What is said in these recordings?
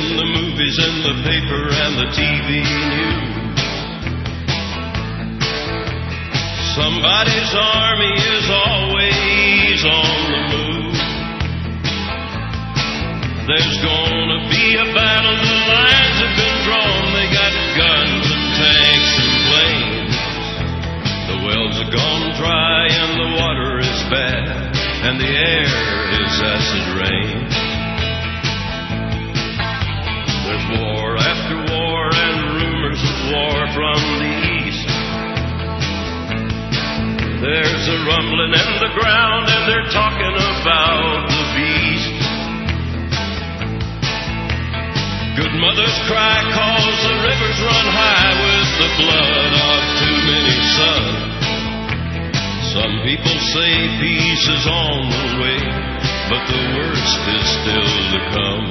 in the movies and the paper and the TV news. Somebody's army is always on the move. There's gonna be a battle, the lines have been drawn. They got guns and tanks and planes. The wells are gone dry and the water is bad, and the air is acid rain. There's war after war and rumors of war from the east. There's a rumbling in the ground and they're talking about the beast. Good mothers cry 'cause the rivers run high with the blood of too many sons. Some people say peace is on the way, but the worst is still to come.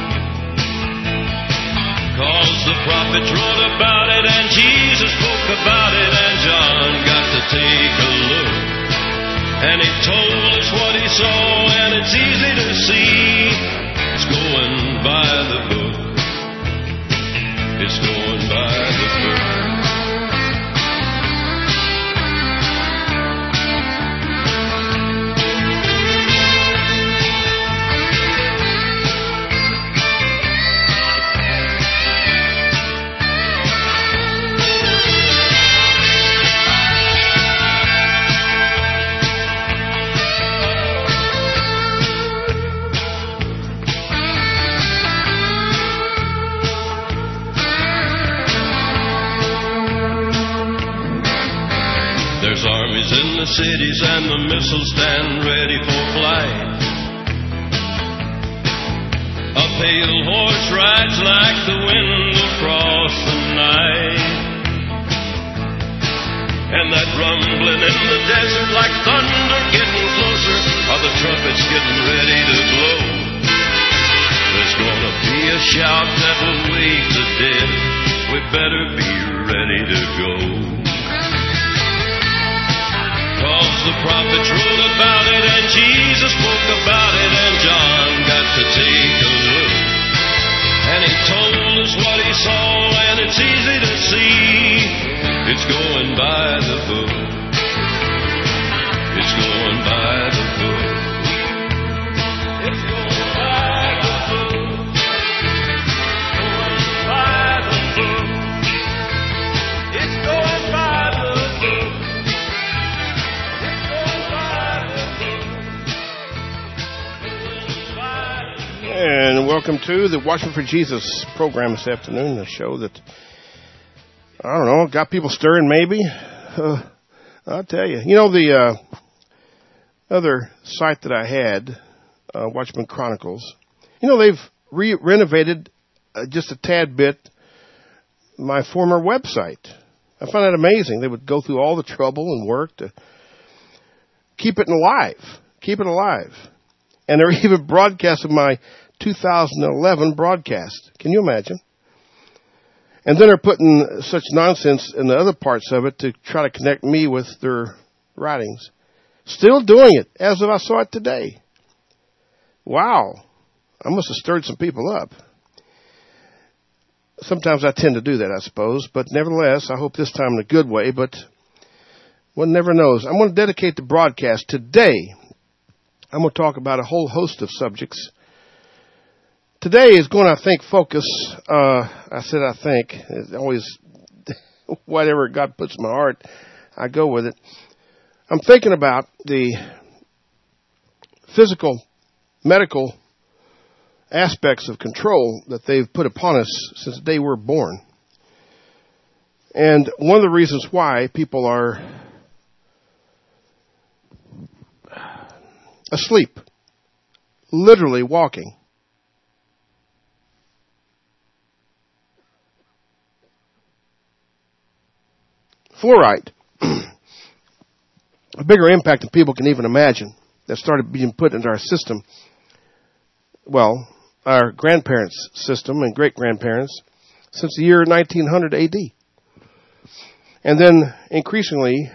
'Cause the prophets wrote about it and Jesus spoke about it and John got to take a look. And he told us what he saw and it's easy to see. It's going by the book. It's going by the book. There's armies in the cities and the missiles stand ready for flight. A pale horse rides like the wind across the night. And that rumbling in the desert like thunder getting closer, are the trumpets getting ready to blow. There's gonna be a shout that will wake the dead. We better be ready to go. 'Cause the prophets wrote about it and Jesus spoke about it and John got to take a look. And he told us what he saw and it's easy to see. It's going by the book. It's going by the book. It's going by the book. Going by the book. It's going by the book. And welcome to the Watching for Jesus program this afternoon, a show that, I don't know, got people stirring maybe. I'll tell you. You know, the other site that I had, Watchman Chronicles, you know, they've renovated just a tad bit my former website. I found that amazing. They would go through all the trouble and work to keep it alive. Keep it alive. And they're even broadcasting my 2011 broadcast. Can you imagine? And then they're putting such nonsense in the other parts of it to try to connect me with their writings. Still doing it as if I saw it today. Wow. I must have stirred some people up. Sometimes I tend to do that, I suppose. But nevertheless, I hope this time in a good way. But one never knows. I'm going to dedicate the broadcast today. I'm going to talk about a whole host of subjects. Today is going to, I think, focus, I think, it's always, whatever God puts in my heart, I go with it. I'm thinking about the physical, medical aspects of control that they've put upon us since the day we were born. And one of the reasons why people are asleep, literally walking. Fluoride, a bigger impact than people can even imagine, that started being put into our system, well, our grandparents' system and great-grandparents, since the year 1900 AD. And then, increasingly,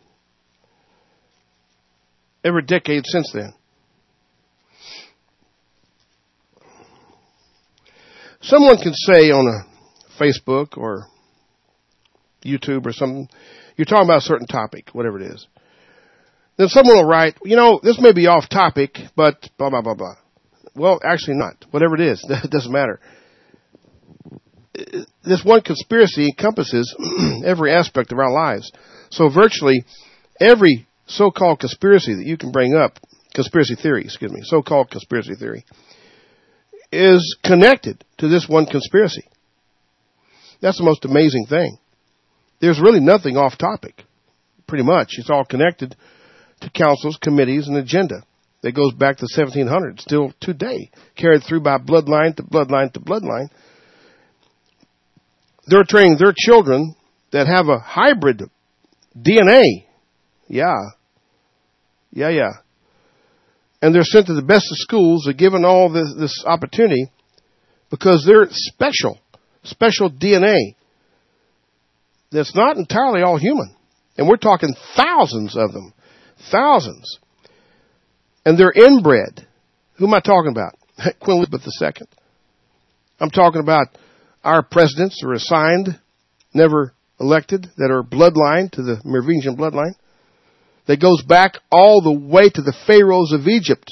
every decade since then. Someone can say on a Facebook or YouTube or something, you're talking about a certain topic, whatever it is. Then someone will write, this may be off topic, but blah, blah, blah, blah. Well, actually not. Whatever it is, it doesn't matter. This one conspiracy encompasses every aspect of our lives. So virtually every so-called conspiracy that you can bring up, so-called conspiracy theory, is connected to this one conspiracy. That's the most amazing thing. There's really nothing off topic, pretty much. It's all connected to councils, committees, and agenda that goes back to the 1700s, still today, carried through by bloodline to bloodline to bloodline. They're training their children that have a hybrid DNA. Yeah. And they're sent to the best of schools. They're given all this opportunity because they're special DNA that's not entirely all human. And we're talking thousands of them. Thousands. And they're inbred. Who am I talking about? Queen Elizabeth II. I'm talking about our presidents who are assigned, never elected, that are bloodline to the Merovingian bloodline. That goes back all the way to the pharaohs of Egypt.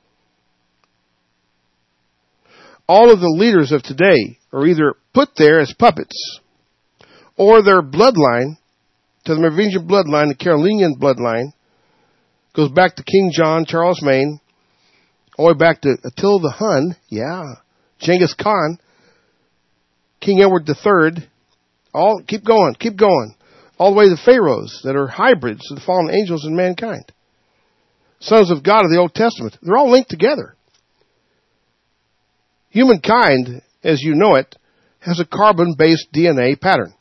All of the leaders of today are either put there as puppets, or their bloodline to the Merovingian bloodline, the Carolingian bloodline, goes back to King John, Charles Maine, all the way back to Attila the Hun, Genghis Khan, King Edward III, keep going, all the way to the pharaohs that are hybrids of the fallen angels and mankind. Sons of God of the Old Testament, they're all linked together. Humankind, as you know it, has a carbon-based DNA pattern.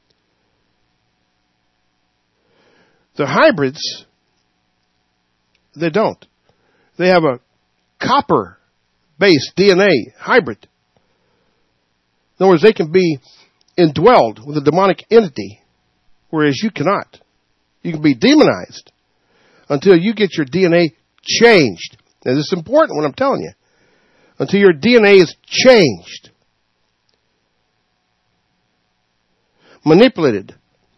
The hybrids, they don't. They have a copper-based DNA hybrid. In other words, they can be indwelled with a demonic entity, whereas you cannot. You can be demonized until you get your DNA changed. Now, this is important what I'm telling you. Until your DNA is changed. Manipulated.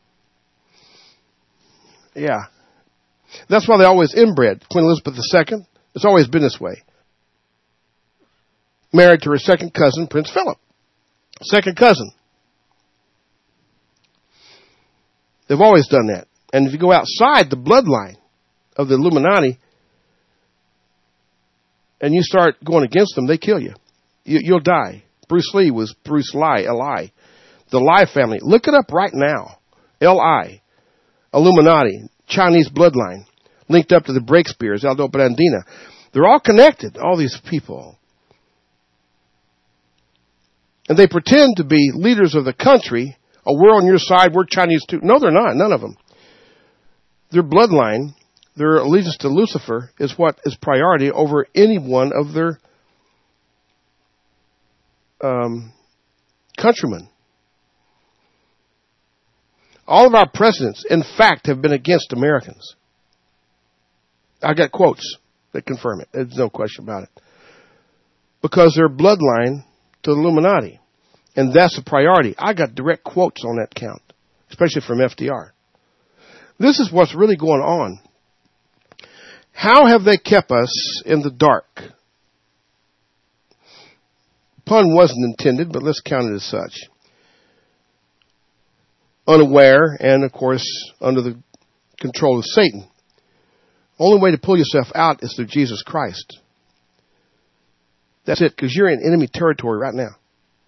Yeah. That's why they always inbred. Queen Elizabeth II, it's always been this way. Married to her second cousin, Prince Philip. Second cousin. They've always done that. And if you go outside the bloodline of the Illuminati and you start going against them, they kill you. You'll die. Bruce Lee was Bruce Lee, L.I. The Lai family. Look it up right now. L.I. Illuminati. Chinese bloodline. Linked up to the Breakspears, Aldo Brandina. They're all connected, all these people. And they pretend to be leaders of the country. Oh, we're on your side, we're Chinese too. No, they're not, none of them. Their bloodline, their allegiance to Lucifer is what is priority over any one of their countrymen. All of our presidents, in fact, have been against Americans. I got quotes that confirm it. There's no question about it. Because they're bloodline to the Illuminati. And that's a priority. I got direct quotes on that count, especially from FDR. This is what's really going on. How have they kept us in the dark? Pun wasn't intended, but let's count it as such. Unaware and, of course, under the control of Satan. Only way to pull yourself out is through Jesus Christ. That's it, because you're in enemy territory right now.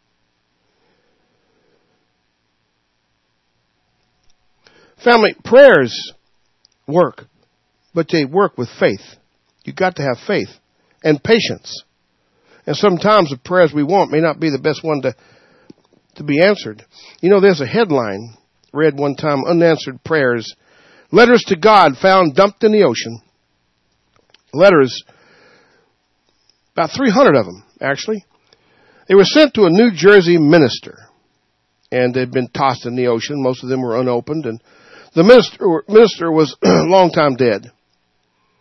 Family, prayers work, but they work with faith. You've got to have faith and patience. And sometimes the prayers we want may not be the best one to be answered. You know, there's a headline, read one time, unanswered prayers. Letters to God found dumped in the ocean. Letters, about 300 of them, actually. They were sent to a New Jersey minister. And they'd been tossed in the ocean. Most of them were unopened. And the minister was a long time dead.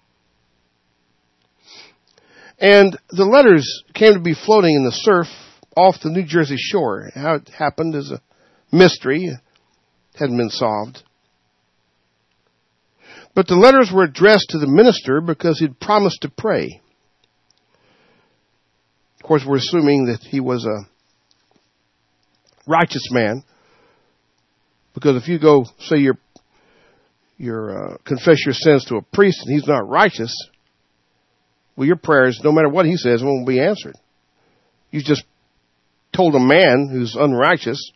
And the letters came to be floating in the surf off the New Jersey shore. How it happened is a mystery. It hadn't been solved. But the letters were addressed to the minister because he'd promised to pray. Of course, we're assuming that he was a righteous man, because if you go say confess your sins to a priest and he's not righteous, well, your prayers, no matter what he says, won't be answered. You just told a man who's unrighteous,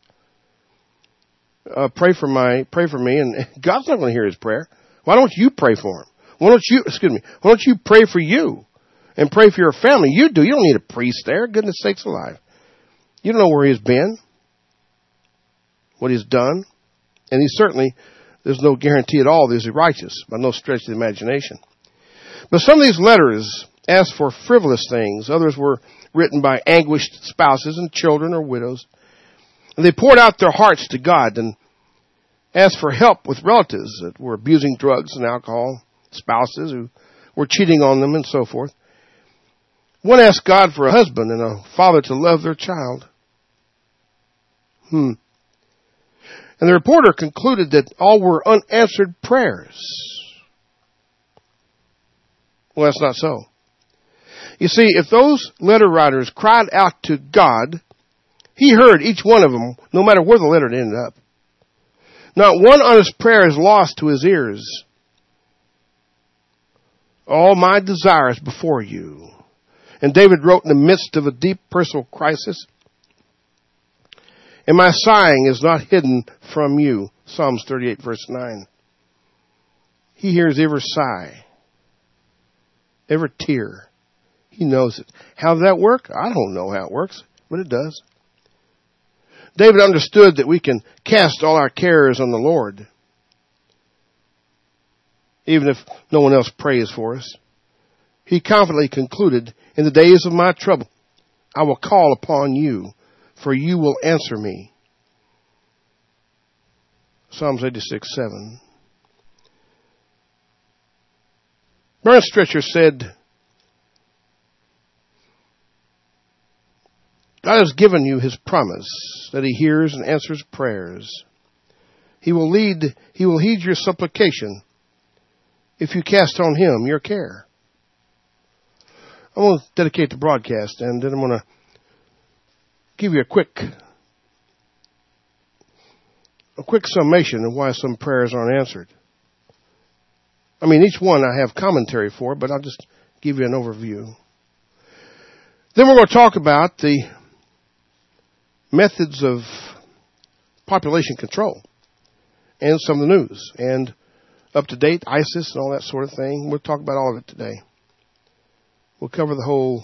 pray for me, and God's not going to hear his prayer. Why don't you pray for him? Why don't you pray for you and pray for your family? You do. You don't need a priest there. Goodness sakes alive. You don't know where he's been, what he's done. And there's no guarantee at all that he's righteous, by no stretch of the imagination. But some of these letters asked for frivolous things. Others were written by anguished spouses and children or widows. And they poured out their hearts to God and asked for help with relatives that were abusing drugs and alcohol, spouses who were cheating on them, and so forth. One asked God for a husband and a father to love their child. And the reporter concluded that all were unanswered prayers. Well, that's not so. You see, if those letter writers cried out to God, he heard each one of them, no matter where the letter ended up. Not one honest prayer is lost to his ears. All my desires before you. And David wrote in the midst of a deep personal crisis, and my sighing is not hidden from you. Psalms 38, verse 9. He hears every sigh, every tear. He knows it. How does that work? I don't know how it works, but it does. David understood that we can cast all our cares on the Lord, even if no one else prays for us. He confidently concluded, in the days of my trouble, I will call upon you, for you will answer me. Psalms 86:7. Bernd Stretcher said, God has given you his promise that he hears and answers prayers. He will heed your supplication if you cast on him your care. I'm going to dedicate the broadcast, and then I'm going to give you a quick summation of why some prayers aren't answered. I mean, each one I have commentary for, but I'll just give you an overview. Then we're going to talk about the methods of population control and some of the news and up-to-date ISIS and all that sort of thing. We'll talk about all of it today. We'll cover the whole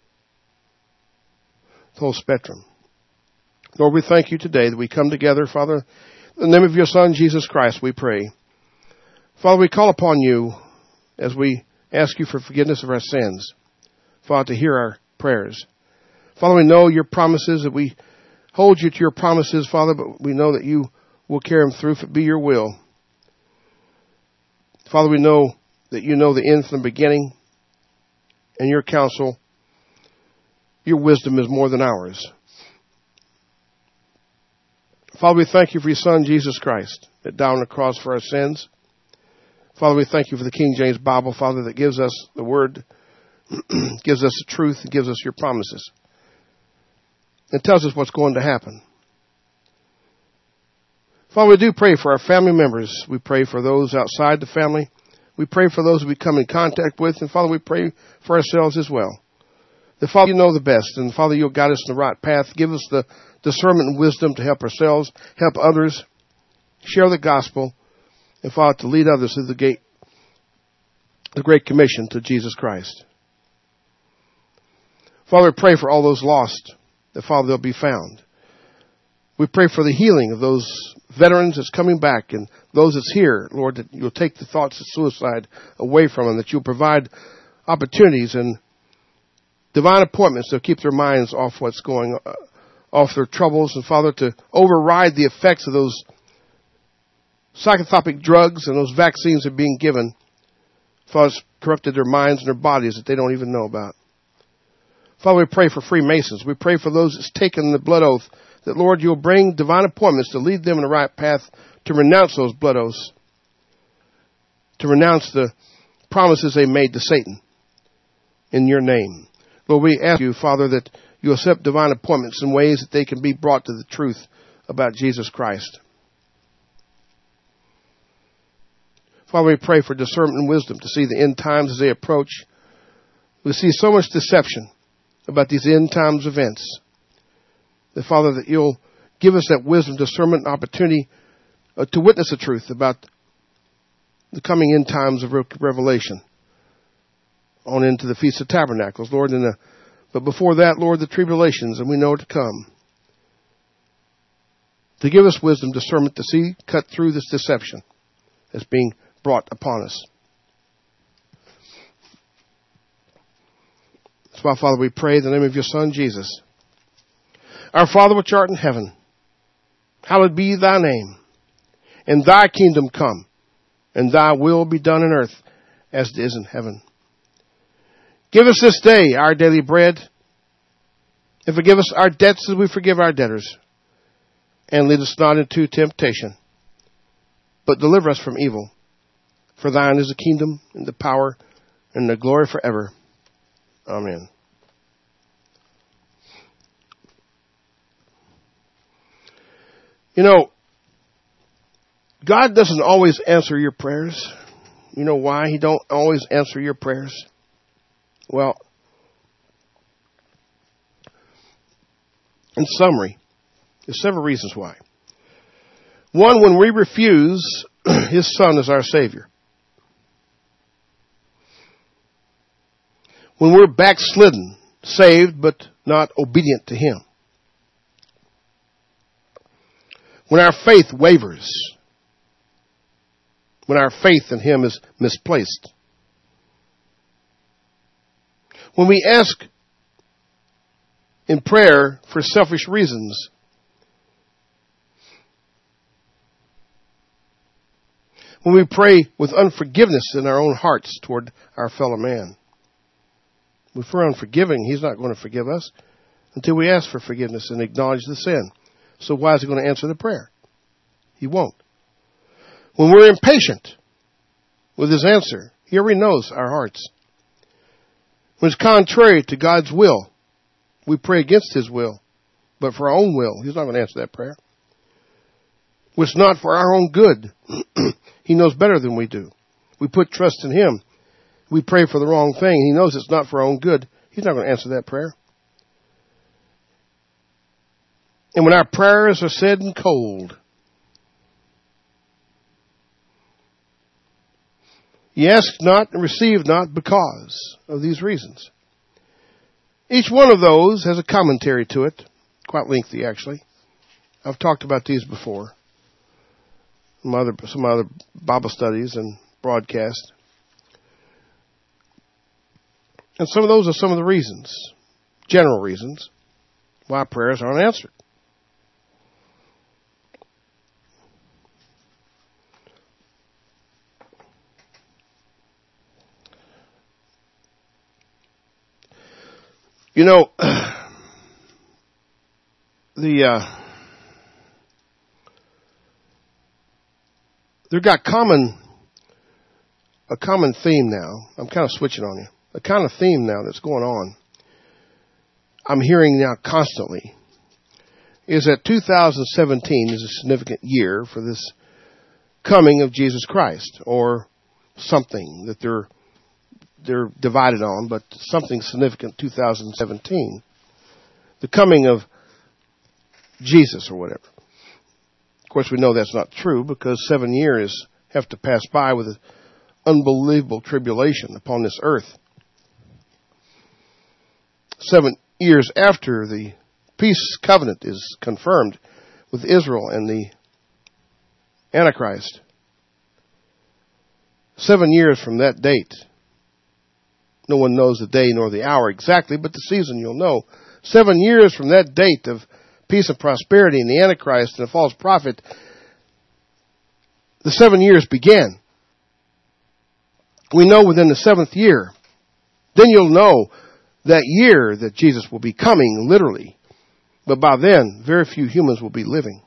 spectrum. Lord, we thank you today that we come together, Father, in the name of your Son, Jesus Christ, we pray. Father, we call upon you as we ask you for forgiveness of our sins, Father, to hear our prayers. Father, we know your promises, that we hold you to your promises, Father, but we know that you will carry them through if it be your will. Father, we know that you know the end from the beginning, and your counsel, your wisdom is more than ours. Father, we thank you for your Son, Jesus Christ, that died on the cross for our sins. Father, we thank you for the King James Bible, Father, that gives us the word, gives us the truth, and gives us your promises. And tells us what's going to happen. Father, we do pray for our family members. We pray for those outside the family. We pray for those we come in contact with. And Father, we pray for ourselves as well. That Father, you know the best. And Father, you'll guide us in the right path. Give us the discernment and wisdom to help ourselves, help others, share the gospel, and Father, to lead others through the Great Commission to Jesus Christ. Father, we pray for all those lost, that Father, they'll be found. We pray for the healing of those veterans that's coming back and those that's here, Lord, that you'll take the thoughts of suicide away from them, that you'll provide opportunities and divine appointments to keep their minds off what's going on, off their troubles, and Father, to override the effects of those psychotropic drugs and those vaccines that are being given. Father, it's corrupted their minds and their bodies that they don't even know about. Father, we pray for Freemasons. We pray for those that's taken the blood oath, that, Lord, you'll bring divine appointments to lead them in the right path, to renounce those blood oaths, to renounce the promises they made to Satan in your name. Lord, we ask you, Father, that you accept divine appointments in ways that they can be brought to the truth about Jesus Christ. Father, we pray for discernment and wisdom to see the end times as they approach. We see so much deception about these end times events. That, Father, that you'll give us that wisdom, discernment, and opportunity to witness the truth about the coming end times of Revelation on into the Feast of Tabernacles, Lord. But before that, Lord, the tribulations, and we know it to come. To give us wisdom, discernment to see, cut through this deception that's being brought upon us. That's why, Father, we pray in the name of your Son, Jesus. Our Father which art in heaven, hallowed be thy name, and thy kingdom come, and thy will be done on earth as it is in heaven. Give us this day our daily bread, and forgive us our debts as we forgive our debtors. And lead us not into temptation, but deliver us from evil. For thine is the kingdom, and the power, and the glory forever. Amen. You know, God doesn't always answer your prayers. You know why he don't always answer your prayers? Well, in summary, there's several reasons why. One, when we refuse his Son as our Savior. When we're backslidden, saved but not obedient to him. When our faith wavers. When our faith in him is misplaced. When we ask in prayer for selfish reasons. When we pray with unforgiveness in our own hearts toward our fellow man. If we're unforgiving, he's not going to forgive us until we ask for forgiveness and acknowledge the sin. So why is he going to answer the prayer? He won't. When we're impatient with his answer, he already knows our hearts. When it's contrary to God's will, we pray against his will, but for our own will, he's not going to answer that prayer. When it's not for our own good, he knows better than we do. We put trust in him. We pray for the wrong thing. He knows it's not for our own good. He's not going to answer that prayer. And when our prayers are said and cold, ye ask not and receive not because of these reasons. Each one of those has a commentary to it, quite lengthy actually. I've talked about these before. Some other Bible studies and broadcasts. And some of those are some of the reasons, general reasons, why prayers aren't answered. You know, they've got a common theme now. I'm kind of switching on you. A kind of theme now that's going on, I'm hearing now constantly, is that 2017 is a significant year for this coming of Jesus Christ, or something that they're divided on, but something significant 2017. The coming of Jesus or whatever. Of course, we know that's not true because 7 years have to pass by with an unbelievable tribulation upon this earth. 7 years after the peace covenant is confirmed with Israel and the Antichrist. 7 years from that date. No one knows the day nor the hour exactly, but the season you'll know. 7 years from that date of peace and prosperity and the Antichrist and the false prophet, the 7 years began. We know within the 7th year. Then you'll know that year that Jesus will be coming, literally. But by then, very few humans will be living.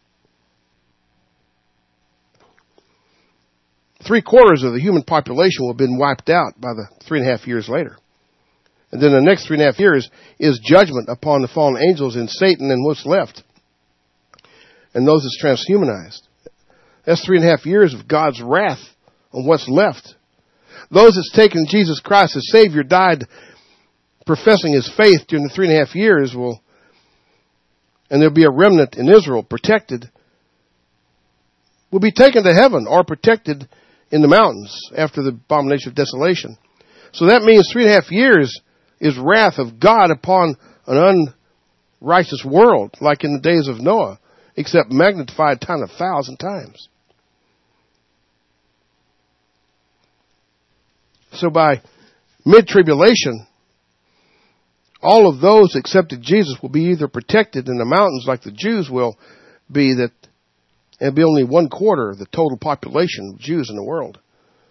3/4 of the human population will have been wiped out by the 3.5 years later. And then the next 3.5 years is judgment upon the fallen angels and Satan and what's left. And those that's transhumanized. That's 3.5 years of God's wrath on what's left. Those that's taken Jesus Christ as Savior, died professing his faith during the 3.5 years and there'll be a remnant in Israel protected, will be taken to heaven or protected in the mountains after the abomination of desolation. So that means 3.5 years is wrath of God upon an unrighteous world, like in the days of Noah, except magnified times 1,000 times. So by mid-tribulation, all of those that accepted Jesus will be either protected in the mountains like the Jews will be, that it'll be only 1/4 of the total population of Jews in the world.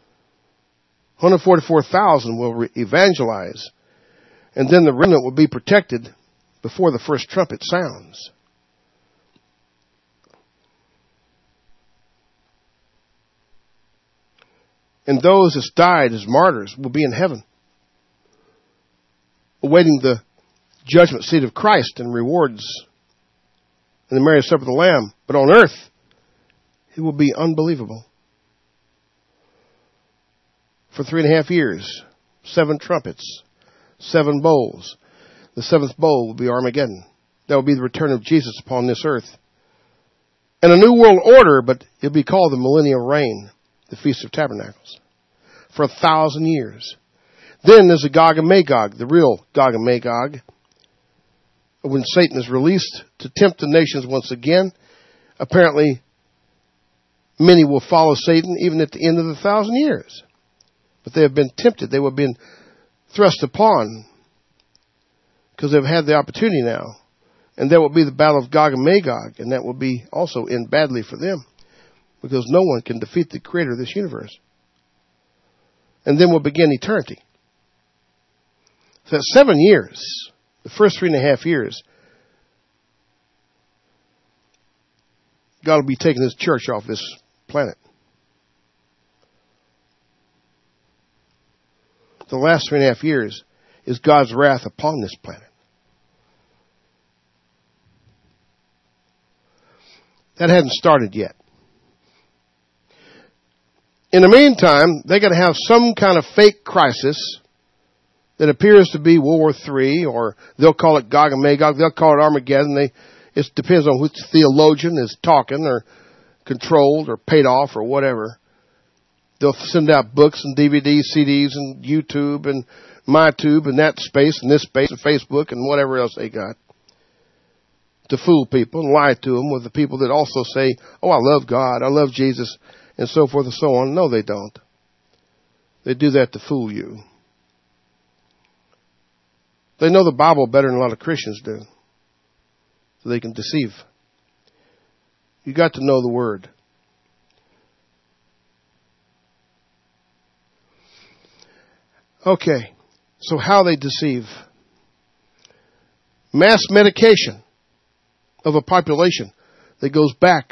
144,000 will evangelize, and then the remnant will be protected before the first trumpet sounds. And those that died as martyrs will be in heaven, awaiting the judgment seat of Christ and rewards in the marriage supper of the Lamb. But on earth, it will be unbelievable. For 3.5 years, 7 trumpets, 7 bowls. The 7th bowl will be Armageddon. That will be the return of Jesus upon this earth. And a new world order, but it'll be called the Millennial Reign, the Feast of Tabernacles, for 1,000 years. Then there's the Gog and Magog, the real Gog and Magog, when Satan is released to tempt the nations once again. Apparently, many will follow Satan even at the end of the 1,000 years. But they have been tempted. They have been thrust upon because they've had the opportunity now. And that will be the battle of Gog and Magog, and that will be also end badly for them because no one can defeat the creator of this universe. And then we'll begin eternity. So that's 7 years, the first 3.5 years, God will be taking his church off this planet. The last 3.5 years is God's wrath upon this planet. That hasn't started yet. In the meantime, they got to have some kind of fake crisis that appears to be World War III, or they'll call it Gog and Magog, they'll call it Armageddon. It depends on which theologian is talking or controlled or paid off or whatever. They'll send out books and DVDs, CDs, and YouTube and MyTube and that space and this space and Facebook and whatever else they got to fool people and lie to them with the people that also say, oh, I love God, I love Jesus, and so forth and so on. No, they don't. They do that to fool you. They know the Bible better than a lot of Christians do. So they can deceive. You got to know the Word. Okay, so how they deceive. Mass medication of a population that goes back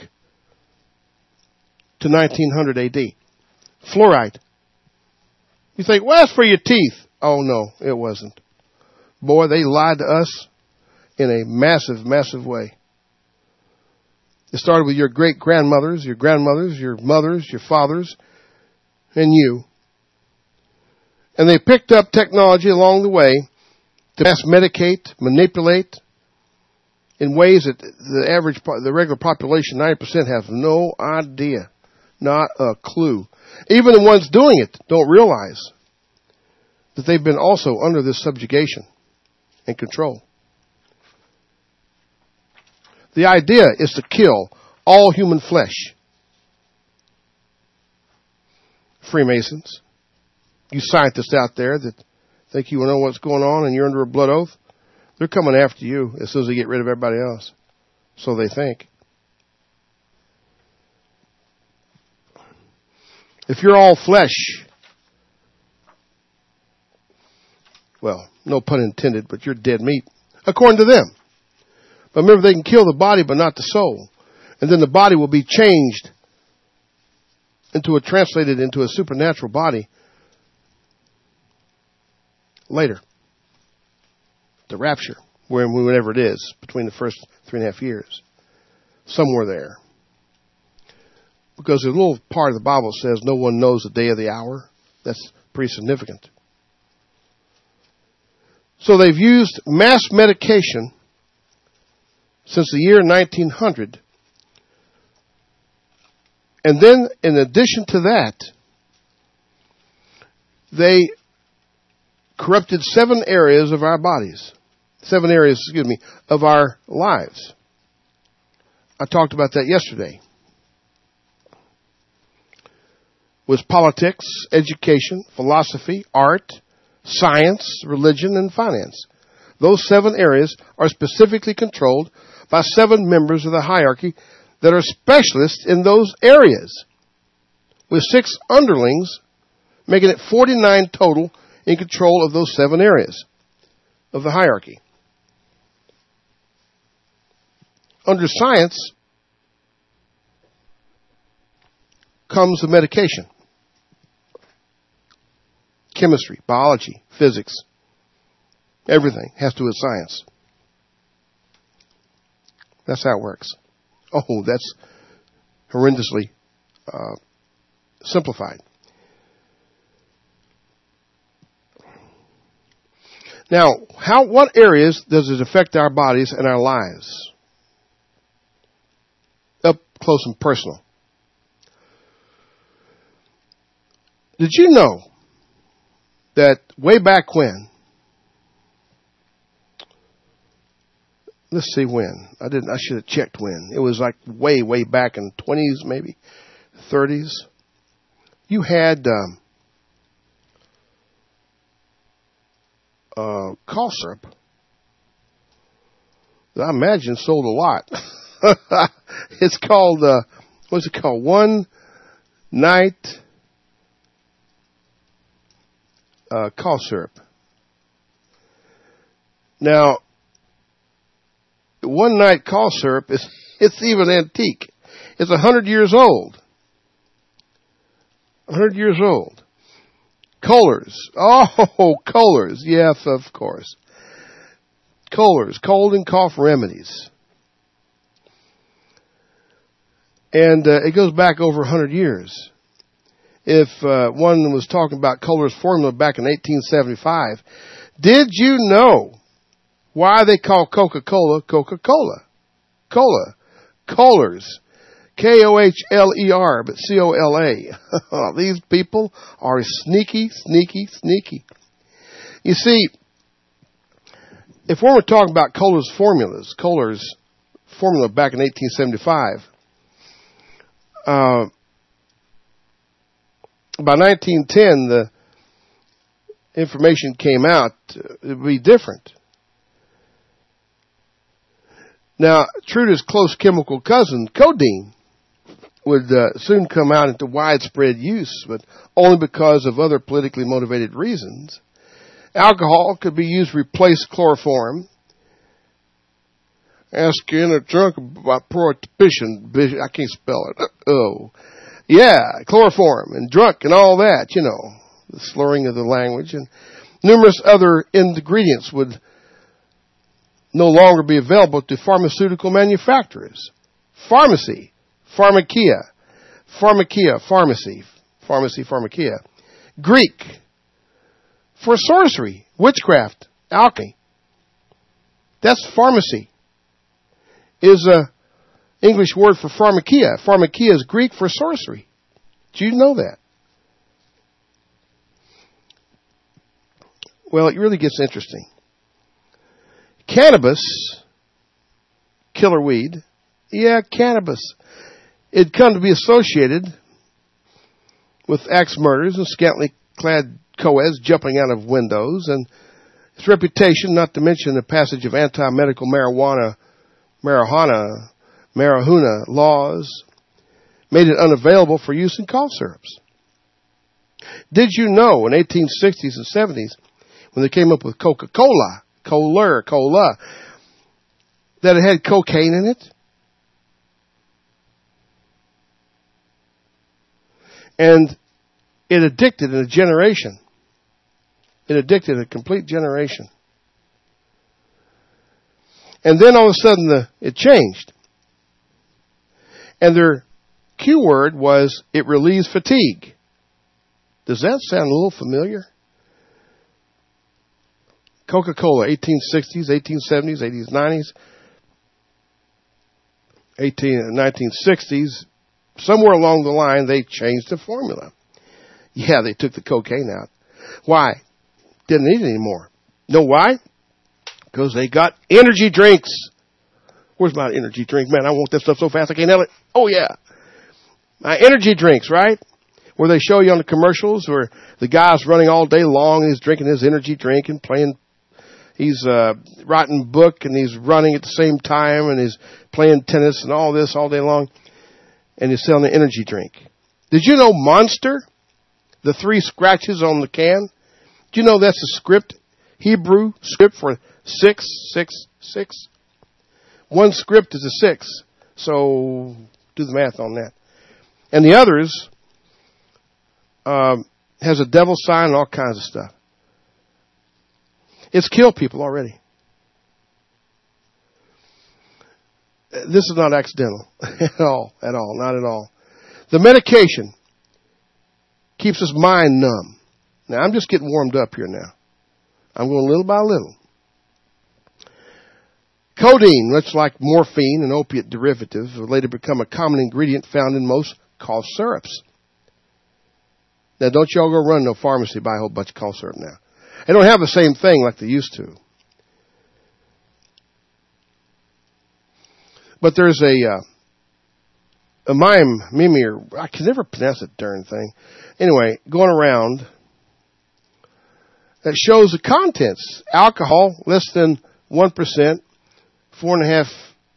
to 1900 AD. Fluoride. You think, well, that's for your teeth. Oh, no, it wasn't. Boy, they lied to us in a massive, massive way. It started with your great-grandmothers, your grandmothers, your mothers, your fathers, and you. And they picked up technology along the way to mass medicate, manipulate in ways that the regular population, 90%, have no idea, not a clue. Even the ones doing it don't realize that they've been also under this subjugation and control. The idea is to kill all human flesh. Freemasons, you scientists out there that think you know what's going on and you're under a blood oath, they're coming after you as soon as they get rid of everybody else. So they think. If you're all flesh, Well, no pun intended, but you're dead meat, according to them. But remember, they can kill the body, but not the soul. And then the body will be changed translated into a supernatural body later. The rapture, whenever it is, between the first 3.5 years. Somewhere there. Because a little part of the Bible says no one knows the day or the hour. That's pretty significant. So they've used mass medication since the year 1900. And then, in addition to that, they corrupted 7 areas of our bodies. 7 areas, of our lives. I talked about that yesterday. Was politics, education, philosophy, art, science, religion, and finance. Those 7 areas are specifically controlled by 7 members of the hierarchy that are specialists in those areas, with 6 underlings, making it 49 total in control of those 7 areas of the hierarchy. Under science comes the medication. Chemistry, biology, physics, everything has to do with science. That's how it works. Oh, that's horrendously simplified. Now, what areas does it affect our bodies and our lives? Up close and personal. Did you know that way back when, let's see when, I should have checked when. It was like way back in the 20s, maybe 30s. You had cough syrup that I imagine sold a lot. It's called, what's it called? One Night cough syrup. Now, One Night cough syrup it's even antique. It's 100 years old. 100 years old. Kohlers. Oh, Kohlers. Yes, of course. Kohlers, cold and cough remedies. And it goes back over 100 years. If one was talking about Kohlers formula back in 1875, did you know why they call Coca-Cola Coca-Cola? Cola. Kohlers. Kohler, but Cola. These people are sneaky. You see, if one were talking about Kohlers formula back in 1875, by 1910, the information came out, it would be different. Now, Truda's close chemical cousin, codeine, would soon come out into widespread use, but only because of other politically motivated reasons. Alcohol could be used to replace chloroform. Asking a drunk about prohibition. I can't spell it. Oh. Yeah, chloroform and drunk and all that, the slurring of the language. And numerous other ingredients would no longer be available to pharmaceutical manufacturers. Pharmacy, pharmakia, pharmacy. Greek, for sorcery, witchcraft, alchemy. That's pharmacy. Is a English word for pharmakia. Pharmakia is Greek for sorcery. Did you know that? Well, it really gets interesting. Cannabis, killer weed. Yeah, cannabis. It come to be associated with axe murders and scantily clad coeds jumping out of windows, and its reputation, not to mention the passage of anti-medical marijuana laws, made it unavailable for use in cough syrups. Did you know in 1860s and 70s, when they came up with Coca-Cola, cola, that it had cocaine in it. And it addicted a generation. It addicted a complete generation. And then all of a sudden it changed. And their cue word was, it relieves fatigue. Does that sound a little familiar? Coca-Cola, 1860s, 1870s, 80s, 90s, 1960s, somewhere along the line they changed the formula. Yeah, they took the cocaine out. Why? Didn't need it anymore. Know why? Because they got energy drinks. Where's my energy drink? Man, I want that stuff so fast I can't help it. Oh, yeah. My energy drinks, right? Where they show you on the commercials where the guy's running all day long and he's drinking his energy drink and playing. He's writing a book and he's running at the same time and he's playing tennis and all this all day long. And he's selling an energy drink. Did you know Monster? The 3 scratches on the can? Do you know that's a script? Hebrew script for 666. One script is a 6. So do the math on that. And the others has a devil sign and all kinds of stuff. It's killed people already. This is not accidental at all, not at all. The medication keeps his mind numb. Now, I'm just getting warmed up here now. I'm going little by little. Codeine, much like morphine, an opiate derivative, will later become a common ingredient found in most cough syrups. Now, don't y'all go run no pharmacy buy a whole bunch of cough syrup now. They don't have the same thing like they used to. But there's a meme, or I can never pronounce that darn thing. Anyway, going around that shows the contents. Alcohol, less than 1%, 4.5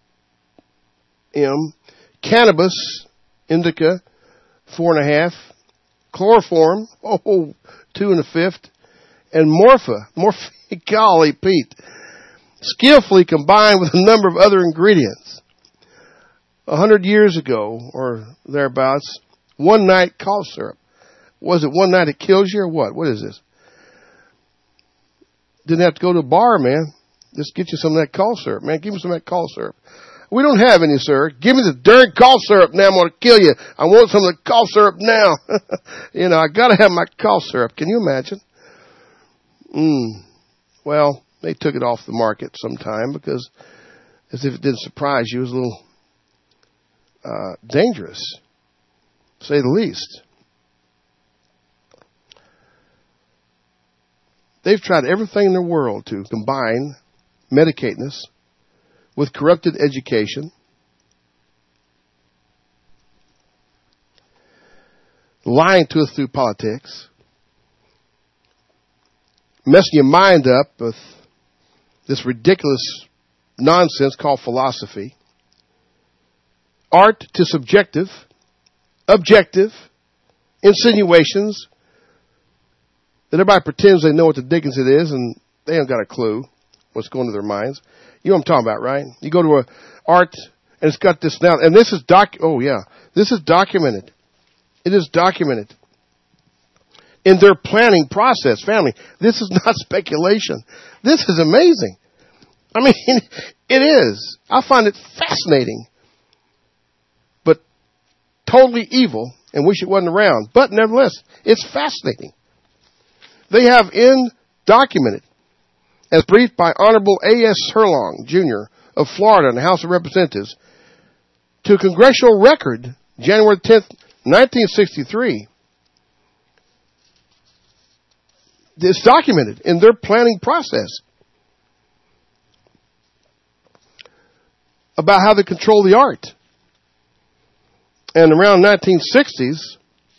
m. Cannabis, indica, 4.5. Chloroform, 2 1/5. And morphine, golly Pete, skillfully combined with a number of other ingredients. 100 years ago, or thereabouts, one night cough syrup. Was it one night it kills you or what? What is this? Didn't have to go to a bar, man. Just get you some of that cough syrup, man. Give me some of that cough syrup. We don't have any, sir. Give me the darn cough syrup now. I'm going to kill you. I want some of the cough syrup now. I got to have my cough syrup. Can you imagine? Well, they took it off the market sometime because, as if it didn't surprise you, it was a little dangerous, to say the least. They've tried everything in the world to combine medicateness with corrupted education, lying to us through politics, messing your mind up with this ridiculous nonsense called philosophy, art to subjective, objective, insinuations that everybody pretends they know what the dickens it is and they haven't got a clue what's going to their minds. You know what I'm talking about, right? You go to a art and it's got this now, and this is this is documented. It is documented in their planning process, family. This is not speculation. This is amazing. I mean, it is. I find it fascinating, but totally evil and wish it wasn't around. But nevertheless, it's fascinating. They have documented, as briefed by Honorable A.S. Herlong, Jr. of Florida in the House of Representatives, to a congressional record, January 10th, 1963. It's documented in their planning process about how they control the art. And around 1960s,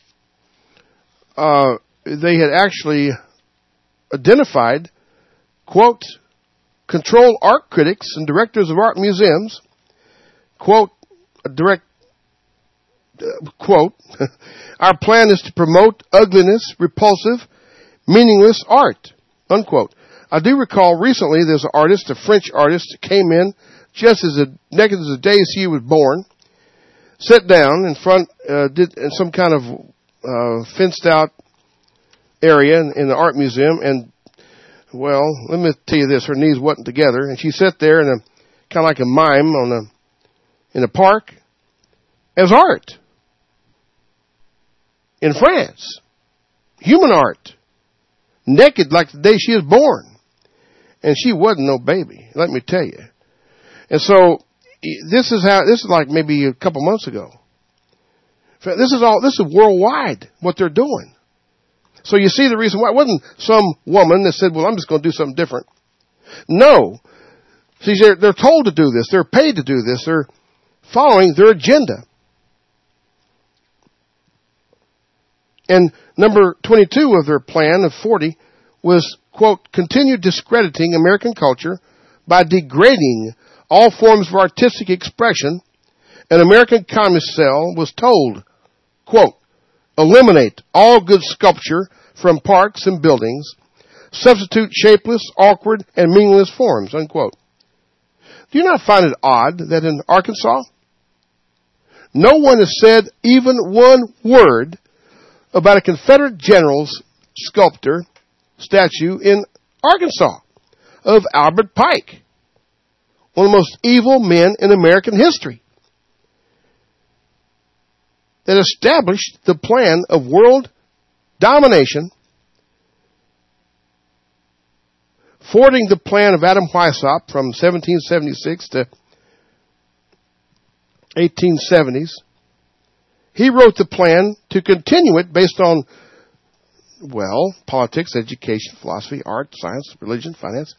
they had actually identified, quote, control art critics and directors of art museums, quote, quote, our plan is to promote ugliness, repulsive, meaningless art, unquote. I do recall recently there's an artist, a French artist, came in just as naked as the day he was born, sat down in front, did in some kind of fenced out area in the art museum, and well, let me tell you this: her knees wasn't together, and she sat there in a kind of like a mime in a park as art in France, human art, naked like the day she was born, and she wasn't no baby. Let me tell you. And so this is like maybe a couple months ago. This is worldwide what they're doing. So you see the reason why. It wasn't some woman that said, well, I'm just going to do something different. No. See, they're told to do this. They're paid to do this. They're following their agenda. And number 22 of their plan of 40 was, quote, continue discrediting American culture by degrading all forms of artistic expression. An American communist cell was told, quote, eliminate all good sculpture from parks and buildings, substitute shapeless, awkward, and meaningless forms, unquote. Do you not find it odd that in Arkansas, no one has said even one word about a Confederate general's statue in Arkansas of Albert Pike, one of the most evil men in American history, that established the plan of world domination, forwarding the plan of Adam Weishaupt from 1776 to 1870s. He wrote the plan to continue it based on, well, politics, education, philosophy, art, science, religion, finance.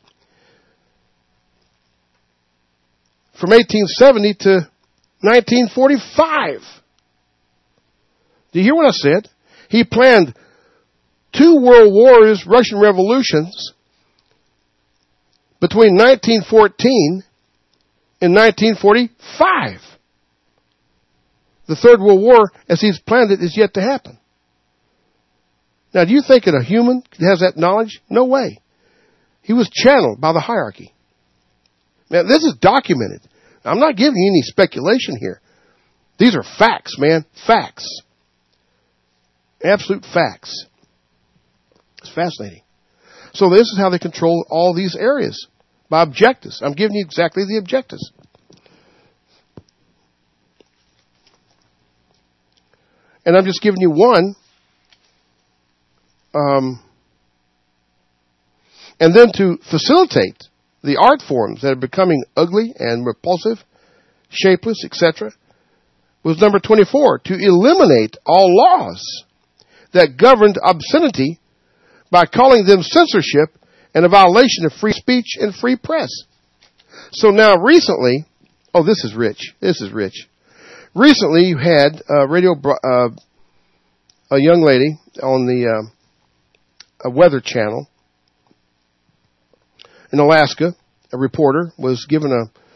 From 1870 to 1945. Do you hear what I said? He planned 2 world wars, Russian revolutions, between 1914 and 1945. The Third World War, as he's planned it, is yet to happen. Now, do you think that a human has that knowledge? No way. He was channeled by the hierarchy. Now, this is documented. I'm not giving you any speculation here. These are facts, man. Facts. Absolute facts. It's fascinating. So this is how they control all these areas, by objectives. I'm giving you exactly the objectives. And I'm just giving you one. And then to facilitate the art forms that are becoming ugly and repulsive, shapeless, etc., was number 24, to eliminate all laws that governed obscenity by calling them censorship and a violation of free speech and free press. So now recently, oh, this is rich. This is rich. Recently you had a young lady on the a weather channel in Alaska. A reporter was given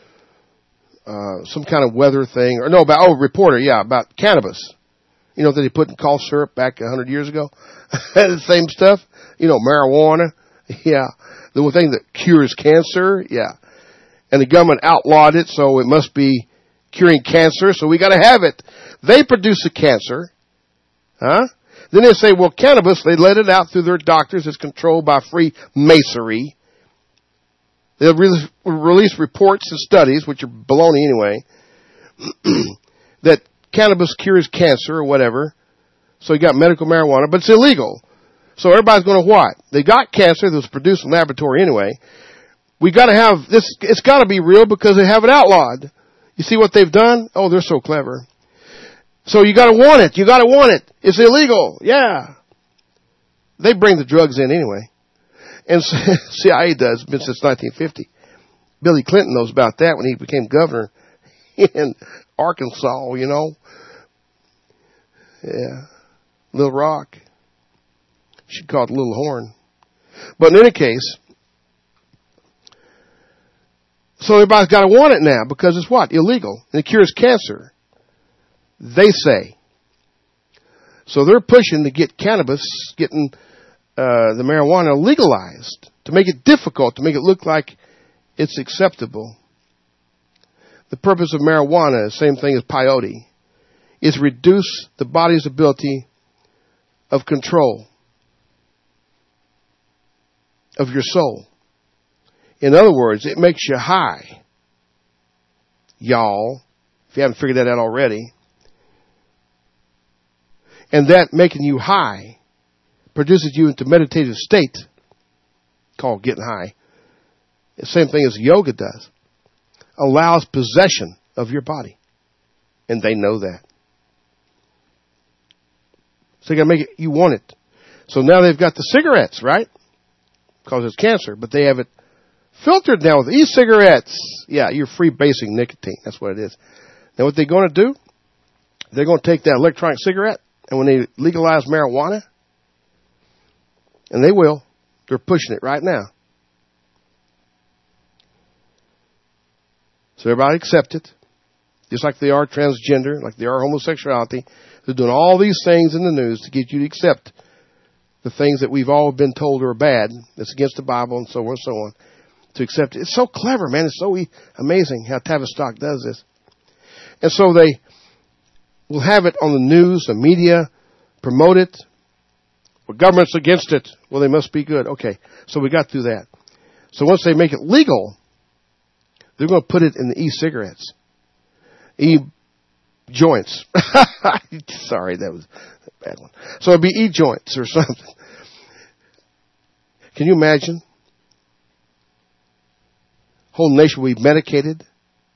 some kind of weather thing, or no, about cannabis. You know, that he put in cough syrup back 100 years ago? The same stuff. You know, marijuana. Yeah. The one thing that cures cancer. Yeah. And the government outlawed it, so it must be curing cancer, so we gotta have it. They produce the cancer. Huh? Then they say, well, cannabis, they let it out through their doctors. It's controlled by Freemasonry. They'll release reports and studies, which are baloney anyway, that cannabis cures cancer or whatever. So you got medical marijuana, but it's illegal. So everybody's going to what? They got cancer that was produced in a laboratory anyway. We got to have this. It's got to be real because they have it outlawed. You see what they've done? Oh, they're so clever. So you got to want it. You got to want it. It's illegal. Yeah. They bring the drugs in anyway. And CIA does. Been since 1950. Billy Clinton knows about that when he became governor in Arkansas, you know. Yeah. Little Rock. She called it Little Horn. But in any case, so everybody's got to want it now because it's what? Illegal. And it cures cancer. They say. So they're pushing to get cannabis, getting the marijuana legalized. to make it difficult, to make it look like it's acceptable. The purpose of marijuana, same thing as peyote, is reduce the body's ability of control of your soul. In other words, it makes you high. Y'all, if you haven't figured that out already. And that making you high produces you into meditative state called getting high. The same thing as yoga does. Allows possession of your body. And they know that. So you got to make it, you want it. So now they've got the cigarettes, right? Because it's cancer, but they have it filtered now with e-cigarettes. Yeah, you're freebasing nicotine. That's what it is. Now what they're going to do, they're going to take that electronic cigarette, and when they legalize marijuana, and they will, they're pushing it right now. So everybody accept it, just like they are transgender, like they are homosexuality. They're doing all these things in the news to get you to accept the things that we've all been told are bad, that's against the Bible, and so on and so on, to accept it. It's so clever, man. It's so amazing how Tavistock does this. And so they will have it on the news, the media, promote it. Well, government's against it. Well, they must be good. Okay, so we got through that. So once they make it legal, they're going to put it in the e-cigarettes. E-joints. Sorry, that was a bad one. So it'd be e-joints or something. Can you imagine? Whole nation will be medicated.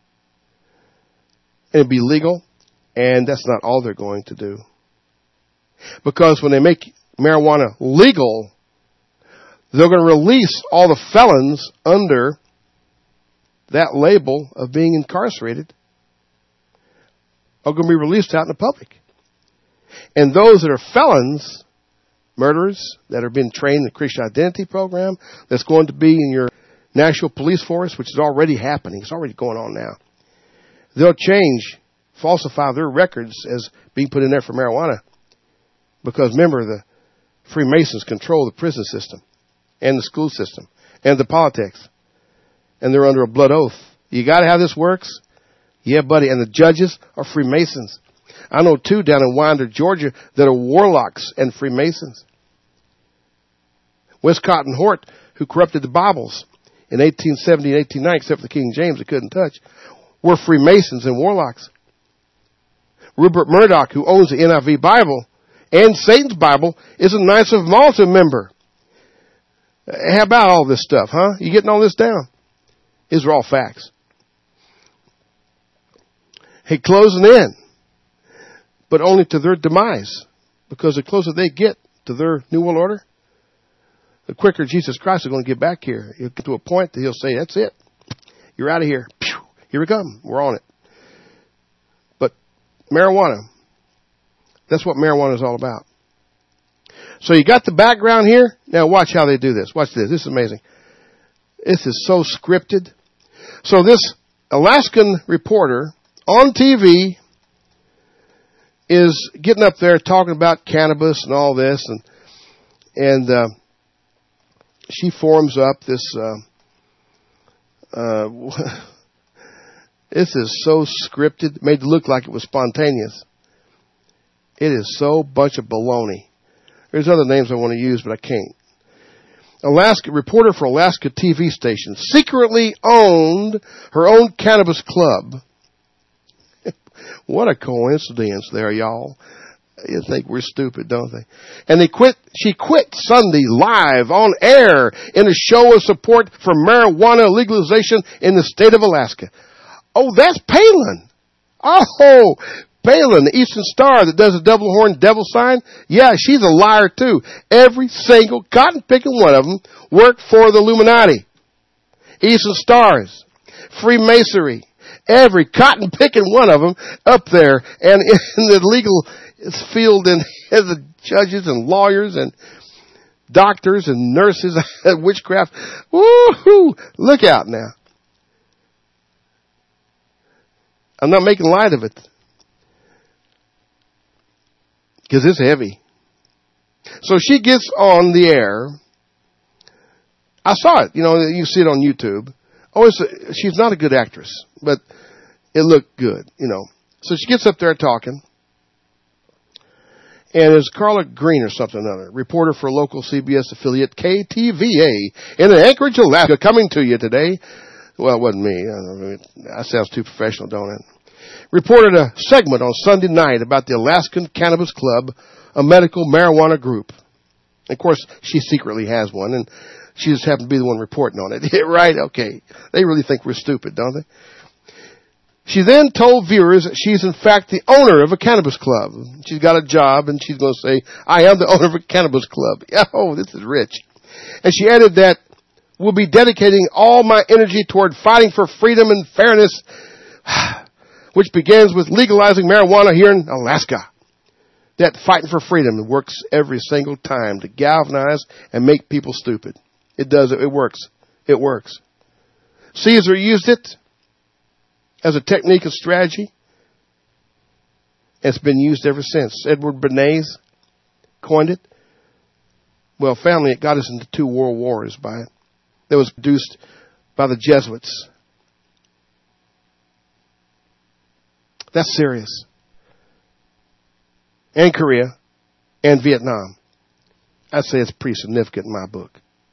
And it'd be legal. And that's not all they're going to do. Because when they make marijuana legal, they're going to release all the felons under that label of being incarcerated are going to be released out in the public. And those that are felons, murderers, that are being trained in the Christian Identity Program, that's going to be in your National Police Force, which is already happening. It's already going on now. They'll falsify their records as being put in there for marijuana. Because remember, the Freemasons control the prison system and the school system and the politics. And they're under a blood oath. You got to how this works? Yeah, buddy. And the judges are Freemasons. I know two down in Winder, Georgia, that are warlocks and Freemasons. Westcott and Hort, who corrupted the Bibles in 1870 and 1890, except for the King James they couldn't touch, were Freemasons and warlocks. Rupert Murdoch, who owns the NIV Bible and Satan's Bible, is a Knights of Malta member. How about all this stuff, huh? You getting all this down? These are all facts. Hey, closing in, but only to their demise, because the closer they get to their New World Order, the quicker Jesus Christ is going to get back here. He'll get to a point that he'll say, that's it. You're out of here. Here we come. We're on it. But marijuana, that's what marijuana is all about. So you got the background here. Now watch how they do this. Watch this. This is amazing. This is so scripted. So this Alaskan reporter on TV is getting up there talking about cannabis and all this, and she forms up this. This is so scripted, made it look like it was spontaneous. It is so bunch of baloney. There's other names I want to use, but I can't. Alaska reporter for Alaska TV station secretly owned her own cannabis club. What a coincidence there, y'all. You think we're stupid, don't they? And she quit Sunday live on air in a show of support for marijuana legalization in the state of Alaska. Oh, that's Palin. Oh, Palin, the Eastern Star that does a double horn devil sign. Yeah, she's a liar too. Every single cotton-picking one of them worked for the Illuminati. Eastern Stars, Freemasonry, every cotton-picking one of them up there and in the legal field and as the judges and lawyers and doctors and nurses, witchcraft. Woo-hoo! Look out now. I'm not making light of it. Because it's heavy. So she gets on the air I saw it. You see it on YouTube. She's not a good actress, but it looked good, So she gets up there talking. And it's Carla Green or something or another, reporter for local CBS affiliate KTVA in Anchorage, Alaska, coming to you today. Well, it wasn't me. That sounds too professional, don't it? Reported a segment on Sunday night about the Alaskan Cannabis Club, a medical marijuana group. Of course, she secretly has one, and she just happened to be the one reporting on it. Right? Okay. They really think we're stupid, don't they? She then told viewers that she's in fact the owner of a cannabis club. She's got a job, and she's going to say, I am the owner of a cannabis club. Oh, this is rich. And she added that we'll be dedicating all my energy toward fighting for freedom and fairness, which begins with legalizing marijuana here in Alaska. That fighting for freedom works every single time to galvanize and make people stupid. It does. It works. It works. Caesar used it as a technique and strategy. It's been used ever since. Edward Bernays coined it. Well, family, it got us into 2 world wars by it. That was produced by the Jesuits. That's serious. And Korea and Vietnam. I'd say it's pretty significant in my book.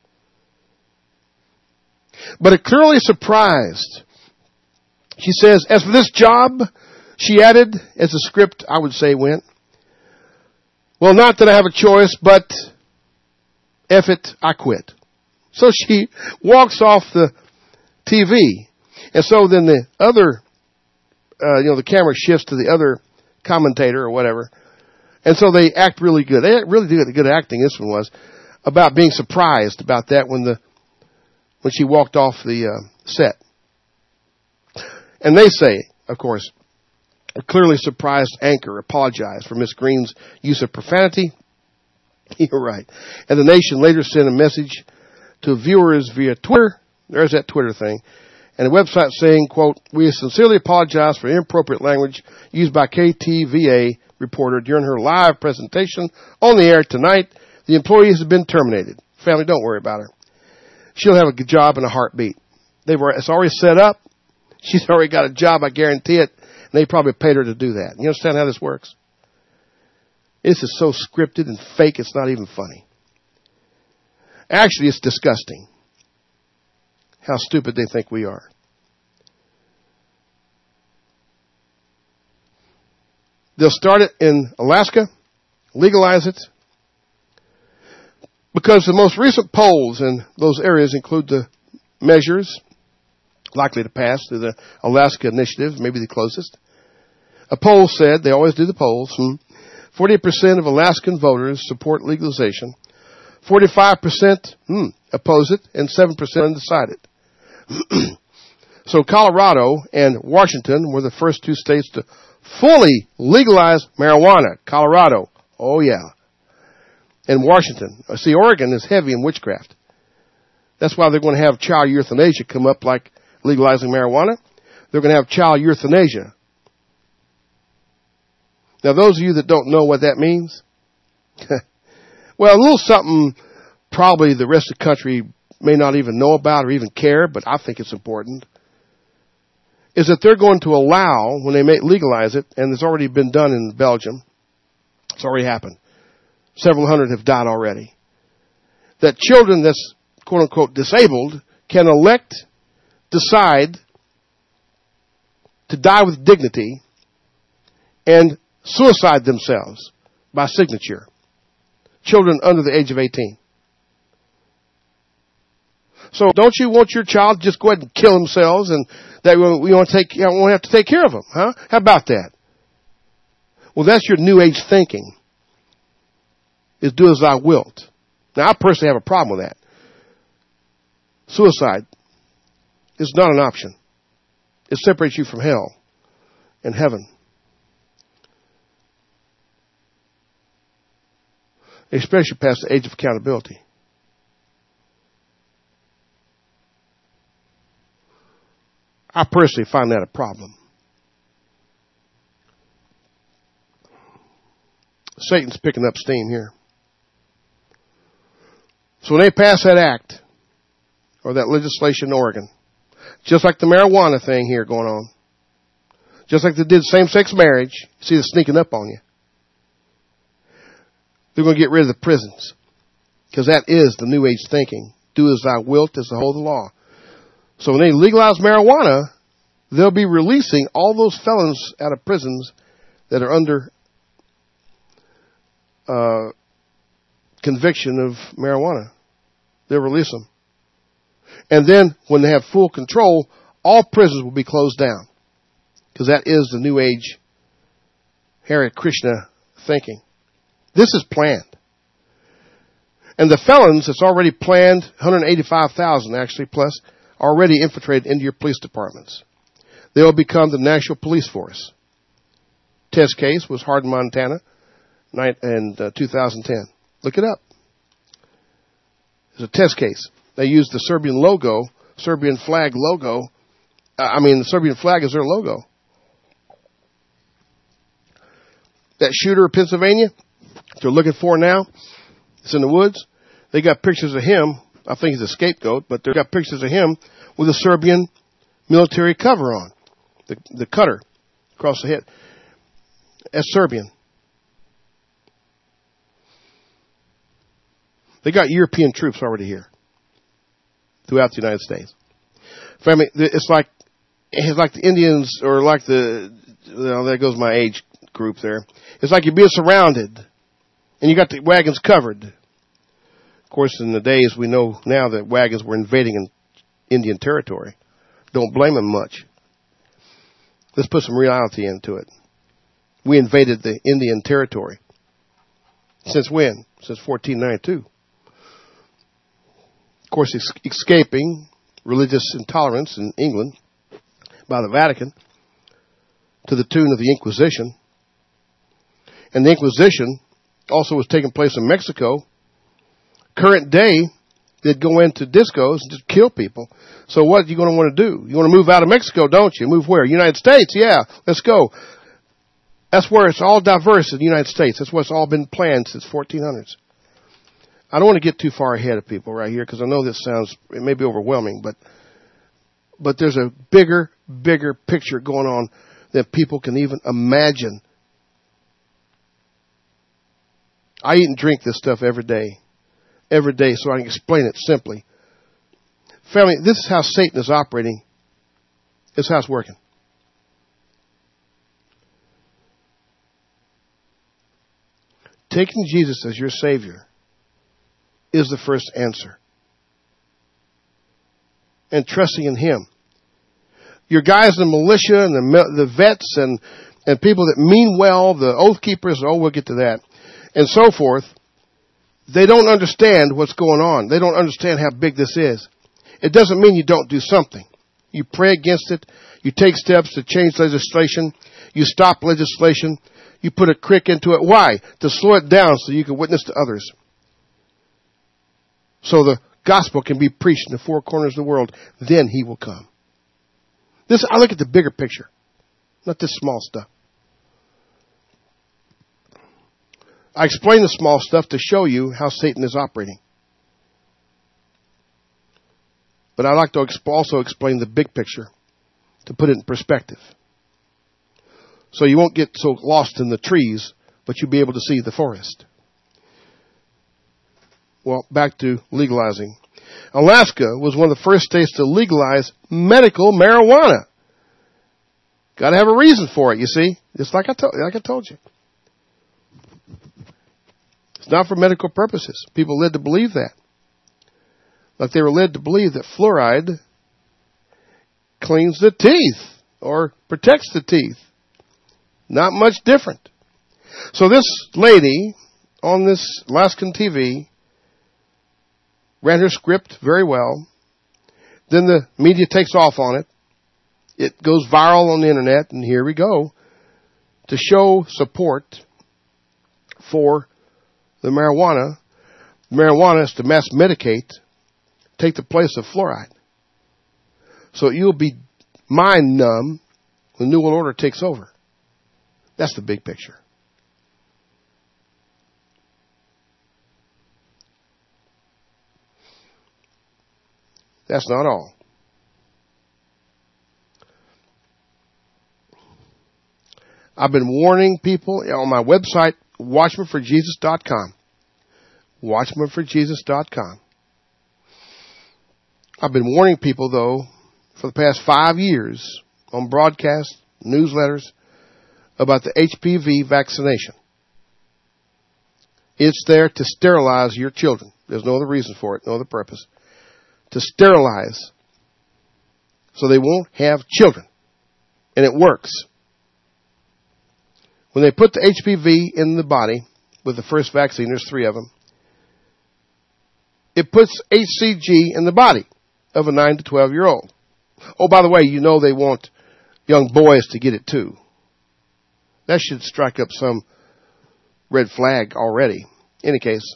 But it clearly surprised. She says, as for this job, she added, as the script, I would say, went, well, not that I have a choice, but F it, I quit. So she walks off the TV. And so then the other, the camera shifts to the other commentator or whatever. And so they act really good. They really do good acting, this one was, about being surprised about that when she walked off the set. And they say, of course, a clearly surprised anchor apologized for Miss Green's use of profanity. You're right. And the Nation later sent a message to viewers via Twitter. There's that Twitter thing. And a website saying, quote, we sincerely apologize for inappropriate language used by KTVA reporter during her live presentation on the air tonight. The employee has been terminated. Family, don't worry about her. She'll have a good job in a heartbeat. It's already set up. She's already got a job, I guarantee it. And they probably paid her to do that. You understand how this works? This is so scripted and fake, it's not even funny. Actually, it's disgusting how stupid they think we are. They'll start it in Alaska, legalize it, because the most recent polls in those areas include the measures likely to pass through the Alaska Initiative, maybe the closest. A poll said, they always do the polls, 40% of Alaskan voters support legalization, 45% oppose it, and 7% undecided. So Colorado and Washington were the first 2 states to fully legalize marijuana. Colorado, oh yeah. And Washington. See, Oregon is heavy in witchcraft. That's why they're going to have child euthanasia come up like legalizing marijuana. They're going to have child euthanasia. Now, those of you that don't know what that means, well, a little something probably the rest of the country may not even know about or even care, but I think it's important, is that they're going to allow, when they legalize it, and it's already been done in Belgium, it's already happened. Several hundred have died already. That children that's, quote unquote, disabled can decide to die with dignity and suicide themselves by signature. Children under the age of 18. So don't you want your child to just go ahead and kill themselves and that we won't have to take care of them, huh? How about that? Well, that's your new age thinking. Is do as thou wilt. Now, I personally have a problem with that. Suicide is not an option. It separates you from hell and heaven. Especially past the age of accountability. I personally find that a problem. Satan's picking up steam here. So when they pass that act, or that legislation in Oregon. Just like the marijuana thing here going on. Just like they did same-sex marriage. See, they're sneaking up on you. They're going to get rid of the prisons. Because that is the New Age thinking. Do as thou wilt is the whole of the law. So when they legalize marijuana, they'll be releasing all those felons out of prisons that are under conviction of marijuana. They'll release them. And then when they have full control, all prisons will be closed down. Because that is the New Age Hare Krishna thinking. This is planned. And the felons, it's already planned, 185,000 actually, plus, already infiltrated into your police departments. They'll become the National Police Force. Test case was Hardin, Montana, in 2010. Look it up. It's a test case. They used the Serbian logo, Serbian flag logo. The Serbian flag is their logo. That shooter in Pennsylvania, they're looking for now. It's in the woods. They got pictures of him. I think he's a scapegoat, but they got pictures of him with a Serbian military cover on. The cutter across the head. That's Serbian. They got European troops already here throughout the United States. Family, it's like the Indians, or like there goes my age group there. It's like you're being surrounded, and you got the wagons covered. Of course, in the days we know now that wagons were invading in Indian territory. Don't blame them much. Let's put some reality into it. We invaded the Indian territory. Since when? Since 1492. Of course, escaping religious intolerance in England by the Vatican to the tune of the Inquisition. And the Inquisition also was taking place in Mexico. Current day, they'd go into discos and just kill people. So what are you going to want to do? You want to move out of Mexico, don't you? Move where? United States? Yeah, let's go. That's where it's all diverse in the United States. That's what's all been planned since 1400s. I don't want to get too far ahead of people right here because I know this it may be overwhelming, but there's a bigger picture going on that people can even imagine. I eat and drink this stuff every day so I can explain it simply. Family, this is how Satan is operating. This is how it's working. Taking Jesus as your Savior is the first answer. And trusting in Him. Your guys in the militia and the vets and people that mean well, the oath keepers, we'll get to that, and so forth, they don't understand what's going on. They don't understand how big this is. It doesn't mean you don't do something. You pray against it. You take steps to change legislation. You stop legislation. You put a crick into it. Why? To slow it down so you can witness to others. So the gospel can be preached in the four corners of the world. Then He will come. I look at the bigger picture, not this small stuff. I explain the small stuff to show you how Satan is operating. But I like to also explain the big picture to put it in perspective. So you won't get so lost in the trees, but you'll be able to see the forest. Well, back to legalizing. Alaska was one of the first states to legalize medical marijuana. Got to have a reason for it, you see. Just like I told you. It's not for medical purposes. People led to believe that. Like they were led to believe that fluoride cleans the teeth or protects the teeth. Not much different. So this lady on this Alaskan TV ran her script very well. Then the media takes off on it. It goes viral on the internet, and here we go to show support for the marijuana. Marijuana is to mass medicate, take the place of fluoride. So you'll be mind numb when the New World Order takes over. That's the big picture. That's not all. I've been warning people on my website, watchmanforjesus.com. Watchmanforjesus.com. I've been warning people, though, for the past 5 years on broadcasts, newsletters, about the HPV vaccination. It's there to sterilize your children. There's no other reason for it, no other purpose. To sterilize so they won't have children. And it works. When they put the HPV in the body with the first vaccine, there's 3 of them, it puts HCG in the body of a 9 to 12-year-old. Oh, by the way, you know they want young boys to get it too. That should strike up some red flag already. In any case.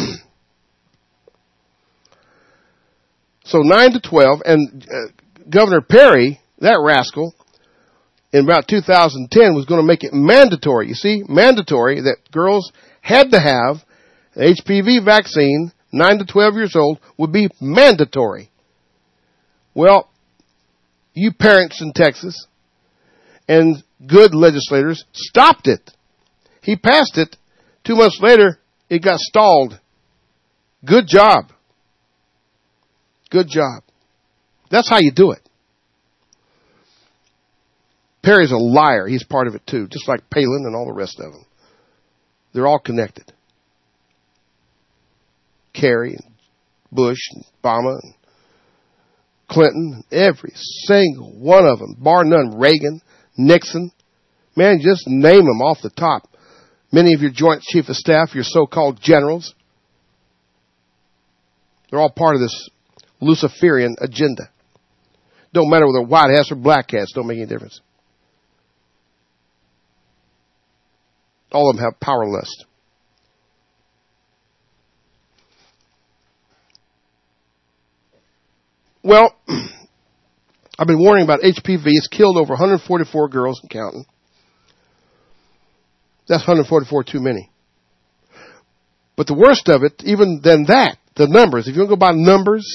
So 9 to 12, and Governor Perry, that rascal, in about 2010 was going to make it mandatory. You see, mandatory that girls had to have the HPV vaccine, 9 to 12 years old, would be mandatory. Well, you parents in Texas and good legislators stopped it. He passed it. 2 months later, it got stalled. Good job. Good job. That's how you do it. Perry's a liar. He's part of it too, just like Palin and all the rest of them. They're all connected. Kerry and Bush and Obama and Clinton, every single one of them, bar none, Reagan, Nixon. Man, just name them off the top. Many of your Joint Chief of Staff, your so-called generals, they're all part of this Luciferian agenda. Don't matter whether white hats or black hats, don't make any difference. All of them have power lust. Well, I've been warning about HPV. It's killed over 144 girls and counting. That's 144 too many. But the worst of it, even than that, the numbers, if you want to go by numbers,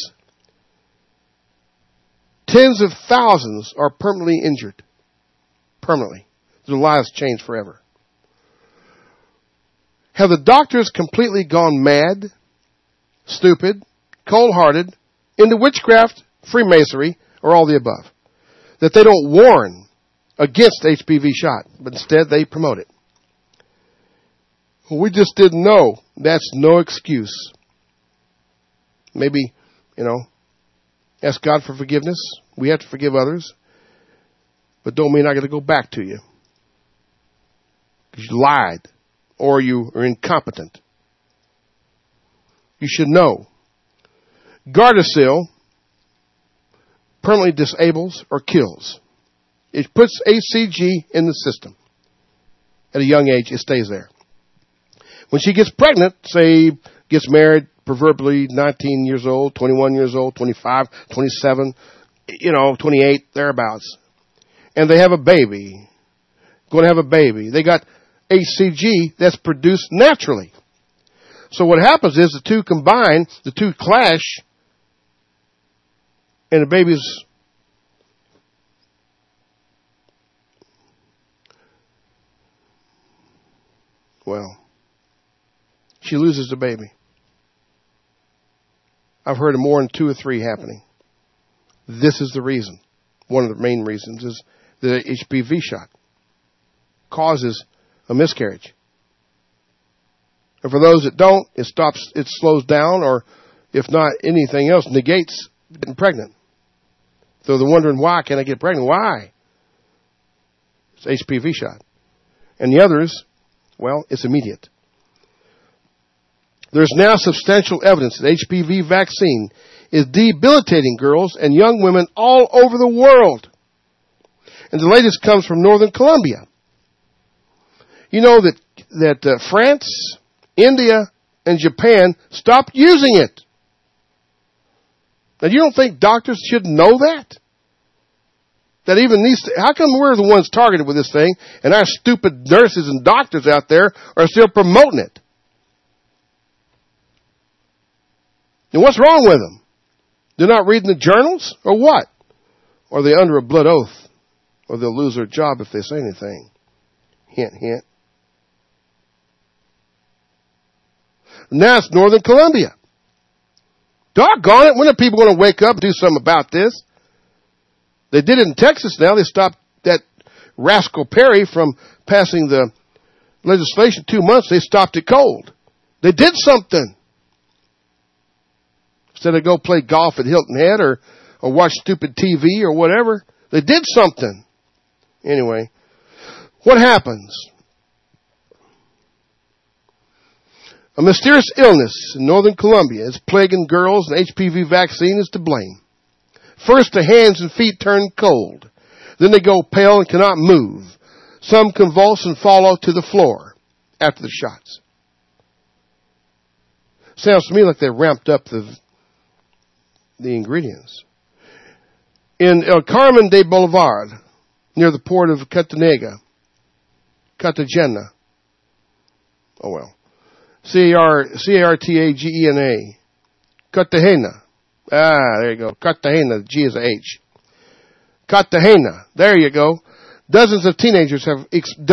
tens of thousands are permanently injured. Permanently. Their lives changed forever. Have the doctors completely gone mad, stupid, cold-hearted, into witchcraft, Freemasonry, or all the above? That they don't warn against HPV shot, but instead they promote it. Well, we just didn't know. That's no excuse. Maybe, ask God for forgiveness. We have to forgive others. But don't mean I got to go back to you. Because you lied. Or you are incompetent. You should know. Gardasil permanently disables or kills. It puts HCG in the system. At a young age, it stays there. When she gets pregnant, say, gets married, proverbially 19 years old, 21 years old, 25, 27, 28, thereabouts. And they have a baby. Going to have a baby. They got HCG that's produced naturally. So what happens is the two combine, the two clash, and the baby's she loses the baby. I've heard of more than 2 or 3 happening. This is the reason. One of the main reasons is the HPV shot causes a miscarriage. And for those that don't, it slows down, or if not anything else, negates getting pregnant. So they're wondering, why can't I get pregnant? Why? It's HPV shot. And the others, it's immediate. There's now substantial evidence that HPV vaccine is debilitating girls and young women all over the world. And the latest comes from Northern Colombia. You know that France, India, and Japan stopped using it. Now, you don't think doctors should know that? That even how come we're the ones targeted with this thing, and our stupid nurses and doctors out there are still promoting it? And what's wrong with them? They're not reading the journals, or what? Or are they under a blood oath, or they'll lose their job if they say anything. Hint, hint. Now it's Northern Columbia. Doggone it, when are people going to wake up and do something about this? They did it in Texas now. They stopped that rascal Perry from passing the legislation 2 months. They stopped it cold. They did something. Instead of go play golf at Hilton Head or watch stupid TV or whatever, they did something. Anyway, what happens? A mysterious illness in Northern Columbia is plaguing girls, and HPV vaccine is to blame. First, the hands and feet turn cold. Then they go pale and cannot move. Some convulse and fall to the floor after the shots. Sounds to me like they ramped up the ingredients. In El Carmen de Boulevard, near the port of Cartagena. Oh well. Cartagena. Cartagena. There you go. Cartagena. G is a H. Cartagena. There you go. Dozens of teenagers have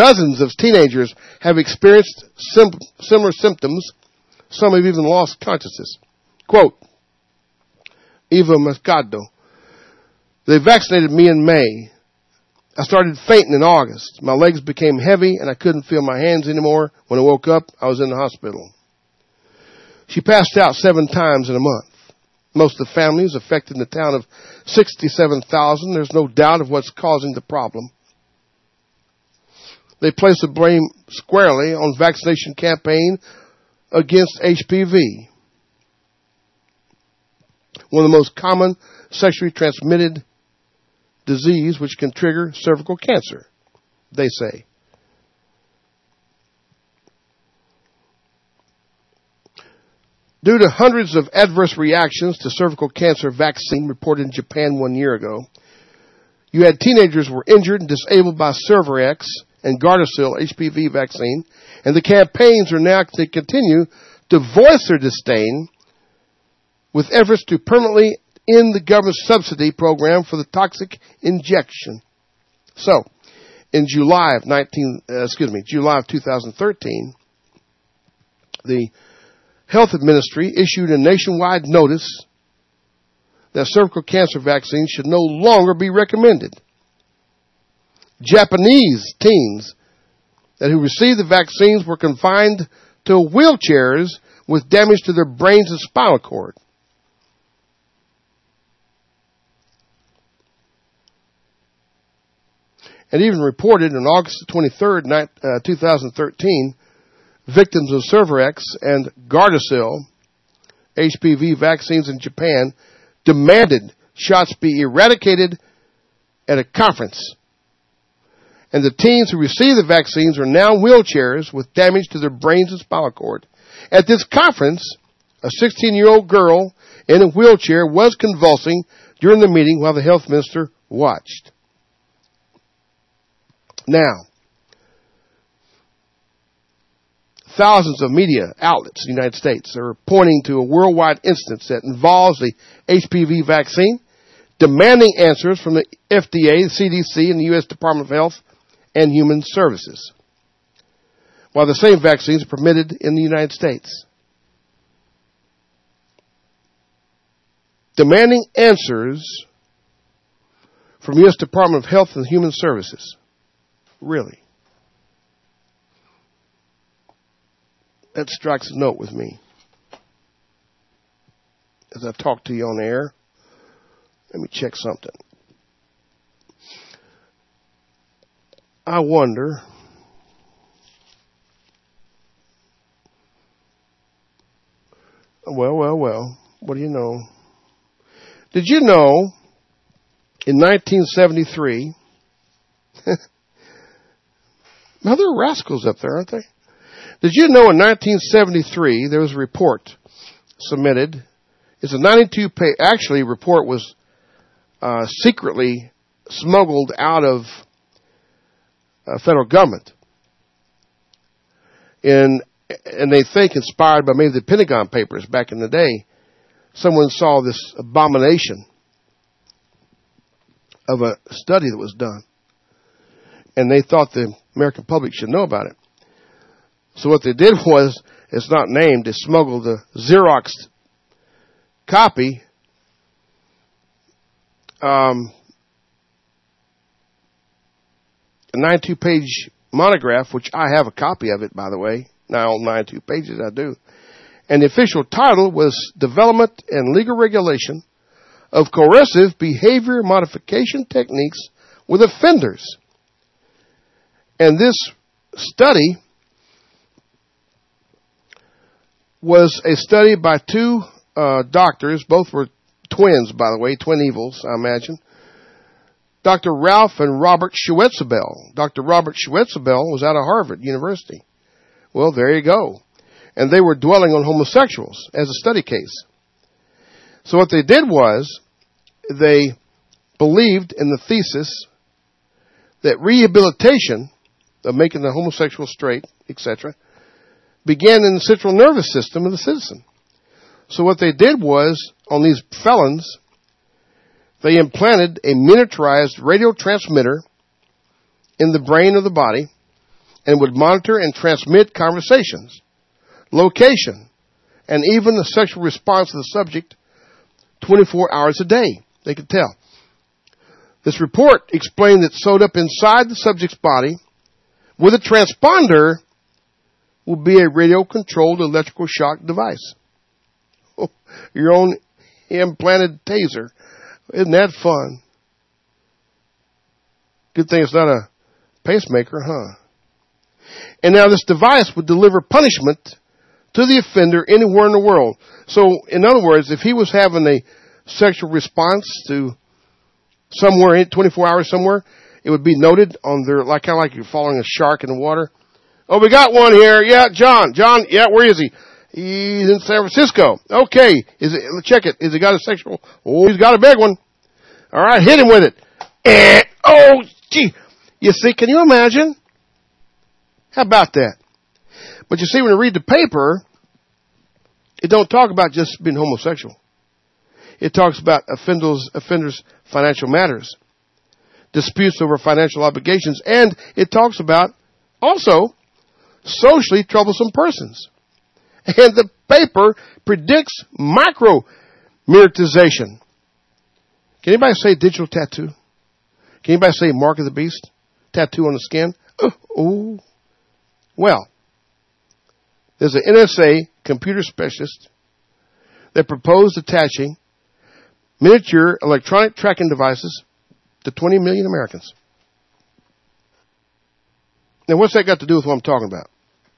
experienced similar symptoms. Some have even lost consciousness. Quote, Eva Mascado. They vaccinated me in May. I started fainting in August. My legs became heavy and I couldn't feel my hands anymore. When I woke up, I was in the hospital. She passed out 7 times in a month. Most of the families affected in the town of 67,000. There's no doubt of what's causing the problem. They place the blame squarely on vaccination campaign against HPV, one of the most common sexually transmitted disease which can trigger cervical cancer, they say. Due to hundreds of adverse reactions to cervical cancer vaccine reported in Japan 1 year ago, you had teenagers were injured and disabled by Cervarix and Gardasil HPV vaccine, and the campaigns are now to continue to voice their disdain with efforts to permanently end the government subsidy program for the toxic injection. So, in July of 2013, the Health Ministry issued a nationwide notice that cervical cancer vaccines should no longer be recommended. Japanese teens who received the vaccines were confined to wheelchairs with damage to their brains and spinal cord. And even reported on August 23rd, 2013, victims of Cervarix and Gardasil HPV vaccines in Japan demanded shots be eradicated at a conference. And the teens who received the vaccines are now in wheelchairs with damage to their brains and spinal cord. At this conference, a 16-year-old girl in a wheelchair was convulsing during the meeting while the health minister watched. Now, thousands of media outlets in the United States are pointing to a worldwide instance that involves the HPV vaccine, demanding answers from the FDA, the CDC, and the U.S. Department of Health and Human Services, while the same vaccines are permitted in the United States. Demanding answers from the U.S. Department of Health and Human Services. Really. That strikes a note with me. As I talk to you on air, let me check something. I wonder, well, what do you know? Did you know in 1973, now there are rascals up there, aren't they? Did you know in 1973 there was a report submitted? It's a 92-page, actually report was secretly smuggled out of federal government. And they think inspired by maybe the Pentagon Papers back in the day. someone saw this abomination of a study that was done, and they thought the American public should know about it. So what they did was, it's not named, they smuggled a Xerox copy, a 92-page monograph, which I have a copy of it, by the way. Now, all 92 pages, I do. And the official title was Development and Legal Regulation of Coercive Behavior Modification Techniques with Offenders. And this study was a study by two doctors. Both were twins, by the way, twin evils, I imagine. Dr. Ralph and Robert Schwetzebel. Dr. Robert Schwetzebel was out of Harvard University. Well, there you go. And they were dwelling on homosexuals as a study case. So what they did was, they believed in the thesis that rehabilitation of making the homosexual straight, etc., began in the central nervous system of the citizen. So what they did was, on these felons, they implanted a miniaturized radio transmitter in the brain of the body and would monitor and transmit conversations, location, and even the sexual response of the subject 24 hours a day. They could tell. This report explained that sewed up inside the subject's body with a transponder will be a radio-controlled electrical shock device. Oh, your own implanted taser. Isn't that fun? Good thing it's not a pacemaker, huh? And now this device would deliver punishment to the offender anywhere in the world. So, in other words, if he was having a sexual response to somewhere, 24 hours somewhere, it would be noted on their, like kind of like you're following a shark in the water. Oh, we got one here. Yeah, John, yeah, where is he? He's in San Francisco. Okay, check it. Is he got a sexual? Oh, he's got a big one. All right, hit him with it. Oh, gee. You see, can you imagine? How about that? But you see, when you read the paper, it don't talk about just being homosexual. It talks about offenders' financial matters, disputes over financial obligations, and it talks about also socially troublesome persons. And the paper predicts micro-miniaturization. Can anybody say digital tattoo? Can anybody say mark of the beast? Tattoo on the skin? Oh. Well, there's an NSA computer specialist that proposed attaching miniature electronic tracking devices to 20 million Americans. Now, what's that got to do with what I'm talking about?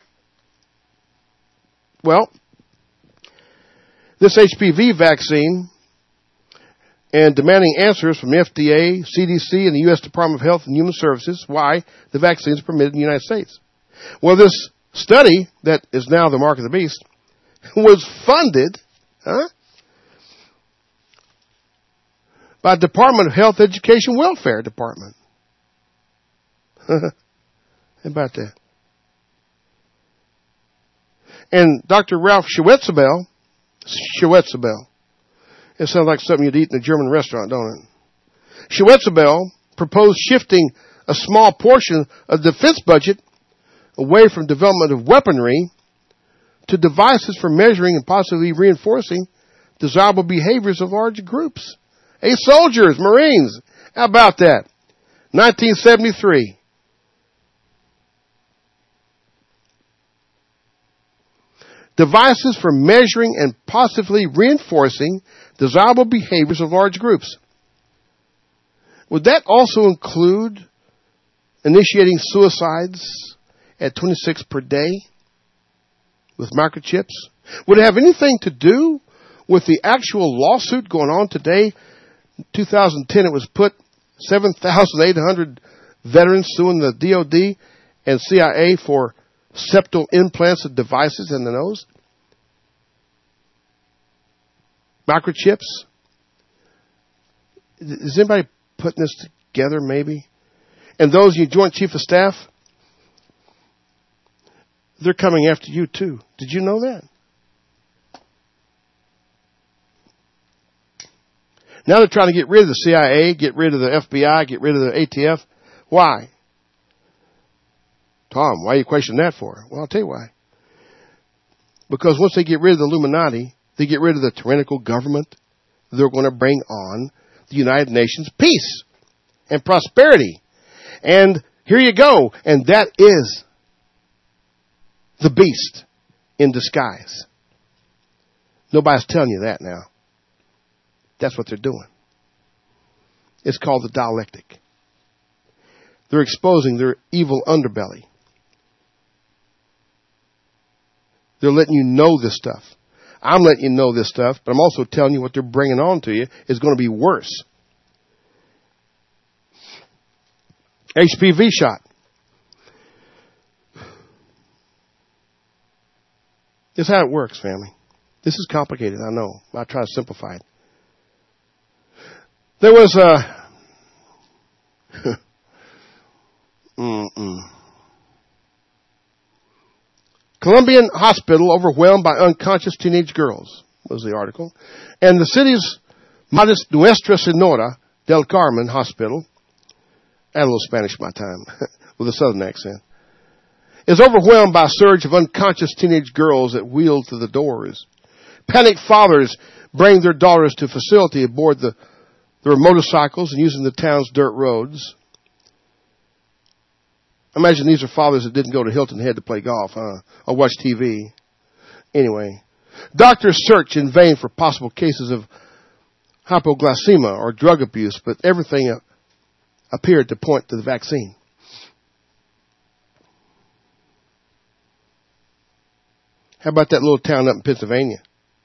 Well, this HPV vaccine and demanding answers from the FDA, CDC, and the U.S. Department of Health and Human Services why the vaccine is permitted in the United States. Well, this study that is now the mark of the beast was funded by the Department of Health, Education, Welfare Department. How about that? And Dr. Ralph Schwetzebel, it sounds like something you'd eat in a German restaurant, don't it? Schwetzebel proposed shifting a small portion of the defense budget away from development of weaponry to devices for measuring and possibly reinforcing desirable behaviors of large groups. Hey, soldiers, Marines, how about that? 1973. Devices for measuring and possibly reinforcing desirable behaviors of large groups. Would that also include initiating suicides at 26 per day with microchips? Would it have anything to do with the actual lawsuit going on today? 2010, it was put 7,800 veterans suing the DOD and CIA for septal implants of devices in the nose. Microchips. Is anybody putting this together, maybe? And those you Joint Chief of Staff, they're coming after you too. Did you know that? Now they're trying to get rid of the CIA, get rid of the FBI, get rid of the ATF. Why? Tom, why are you questioning that for? Well, I'll tell you why. Because once they get rid of the Illuminati, they get rid of the tyrannical government, they're going to bring on the United Nations peace and prosperity. And here you go. And that is the beast in disguise. Nobody's telling you that now. That's what they're doing. It's called the dialectic. They're exposing their evil underbelly. They're letting you know this stuff. I'm letting you know this stuff, but I'm also telling you what they're bringing on to you is going to be worse. HPV shot. This is how it works, family. This is complicated, I know. I'll try to simplify it. There was a... Colombian hospital overwhelmed by unconscious teenage girls, was the article. And the city's Nuestra Senora del Carmen Hospital, I had a little Spanish my time, with a southern accent, is overwhelmed by a surge of unconscious teenage girls that wheel through the doors. Panicked fathers bring their daughters to facility aboard their motorcycles and using the town's dirt roads. Imagine these are fathers that didn't go to Hilton Head to play golf, or watch TV. Anyway, doctors search in vain for possible cases of hypoglycemia or drug abuse, but everything appeared to point to the vaccine. How about that little town up in Pennsylvania?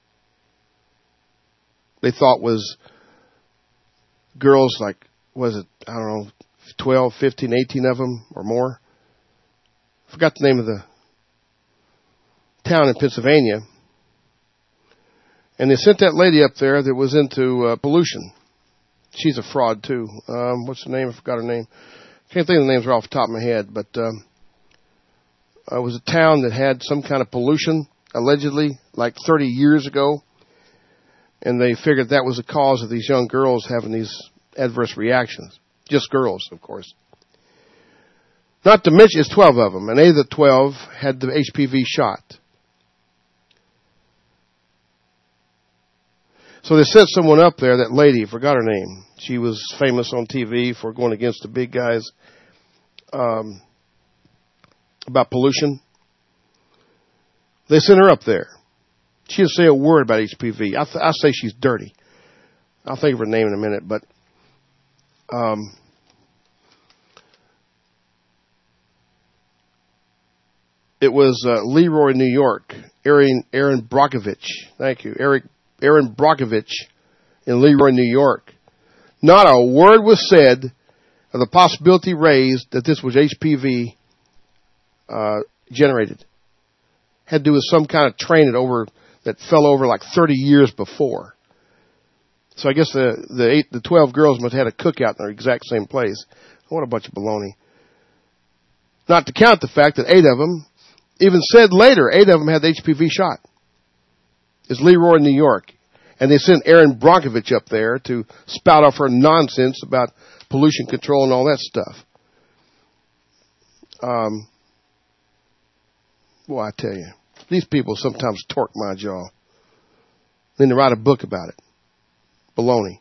They thought was girls like, was it, I don't know, 12, 15, 18 of them or more. Forgot the name of the town in Pennsylvania. And they sent that lady up there that was into pollution. She's a fraud too. What's her name? I forgot her name. Can't think of the names right off the top of my head, but it was a town that had some kind of pollution, allegedly, like 30 years ago. And they figured that was the cause of these young girls having these adverse reactions. Just girls, of course. Not to mention, it's 12 of them, and 8 of the 12 had the HPV shot. So they sent someone up there, that lady, forgot her name. She was famous on TV for going against the big guys about pollution. They sent her up there. She didn't say a word about HPV. I say she's dirty. I'll think of her name in a minute, but it was Leroy, New York. Aaron Brockovich. Thank you. Aaron Brockovich in Leroy, New York. Not a word was said of the possibility raised that this was HPV generated. Had to do with some kind of train that fell over like 30 years before. So I guess the 12 girls must have had a cookout in their exact same place. What a bunch of baloney. Not to count the fact that 8 of them, even said later, 8 of them had the HPV shot. It's Leroy, New York. And they sent Aaron Brockovich up there to spout off her nonsense about pollution control and all that stuff. Boy, I tell you, these people sometimes torque my jaw. Then they write a book about it. Baloney.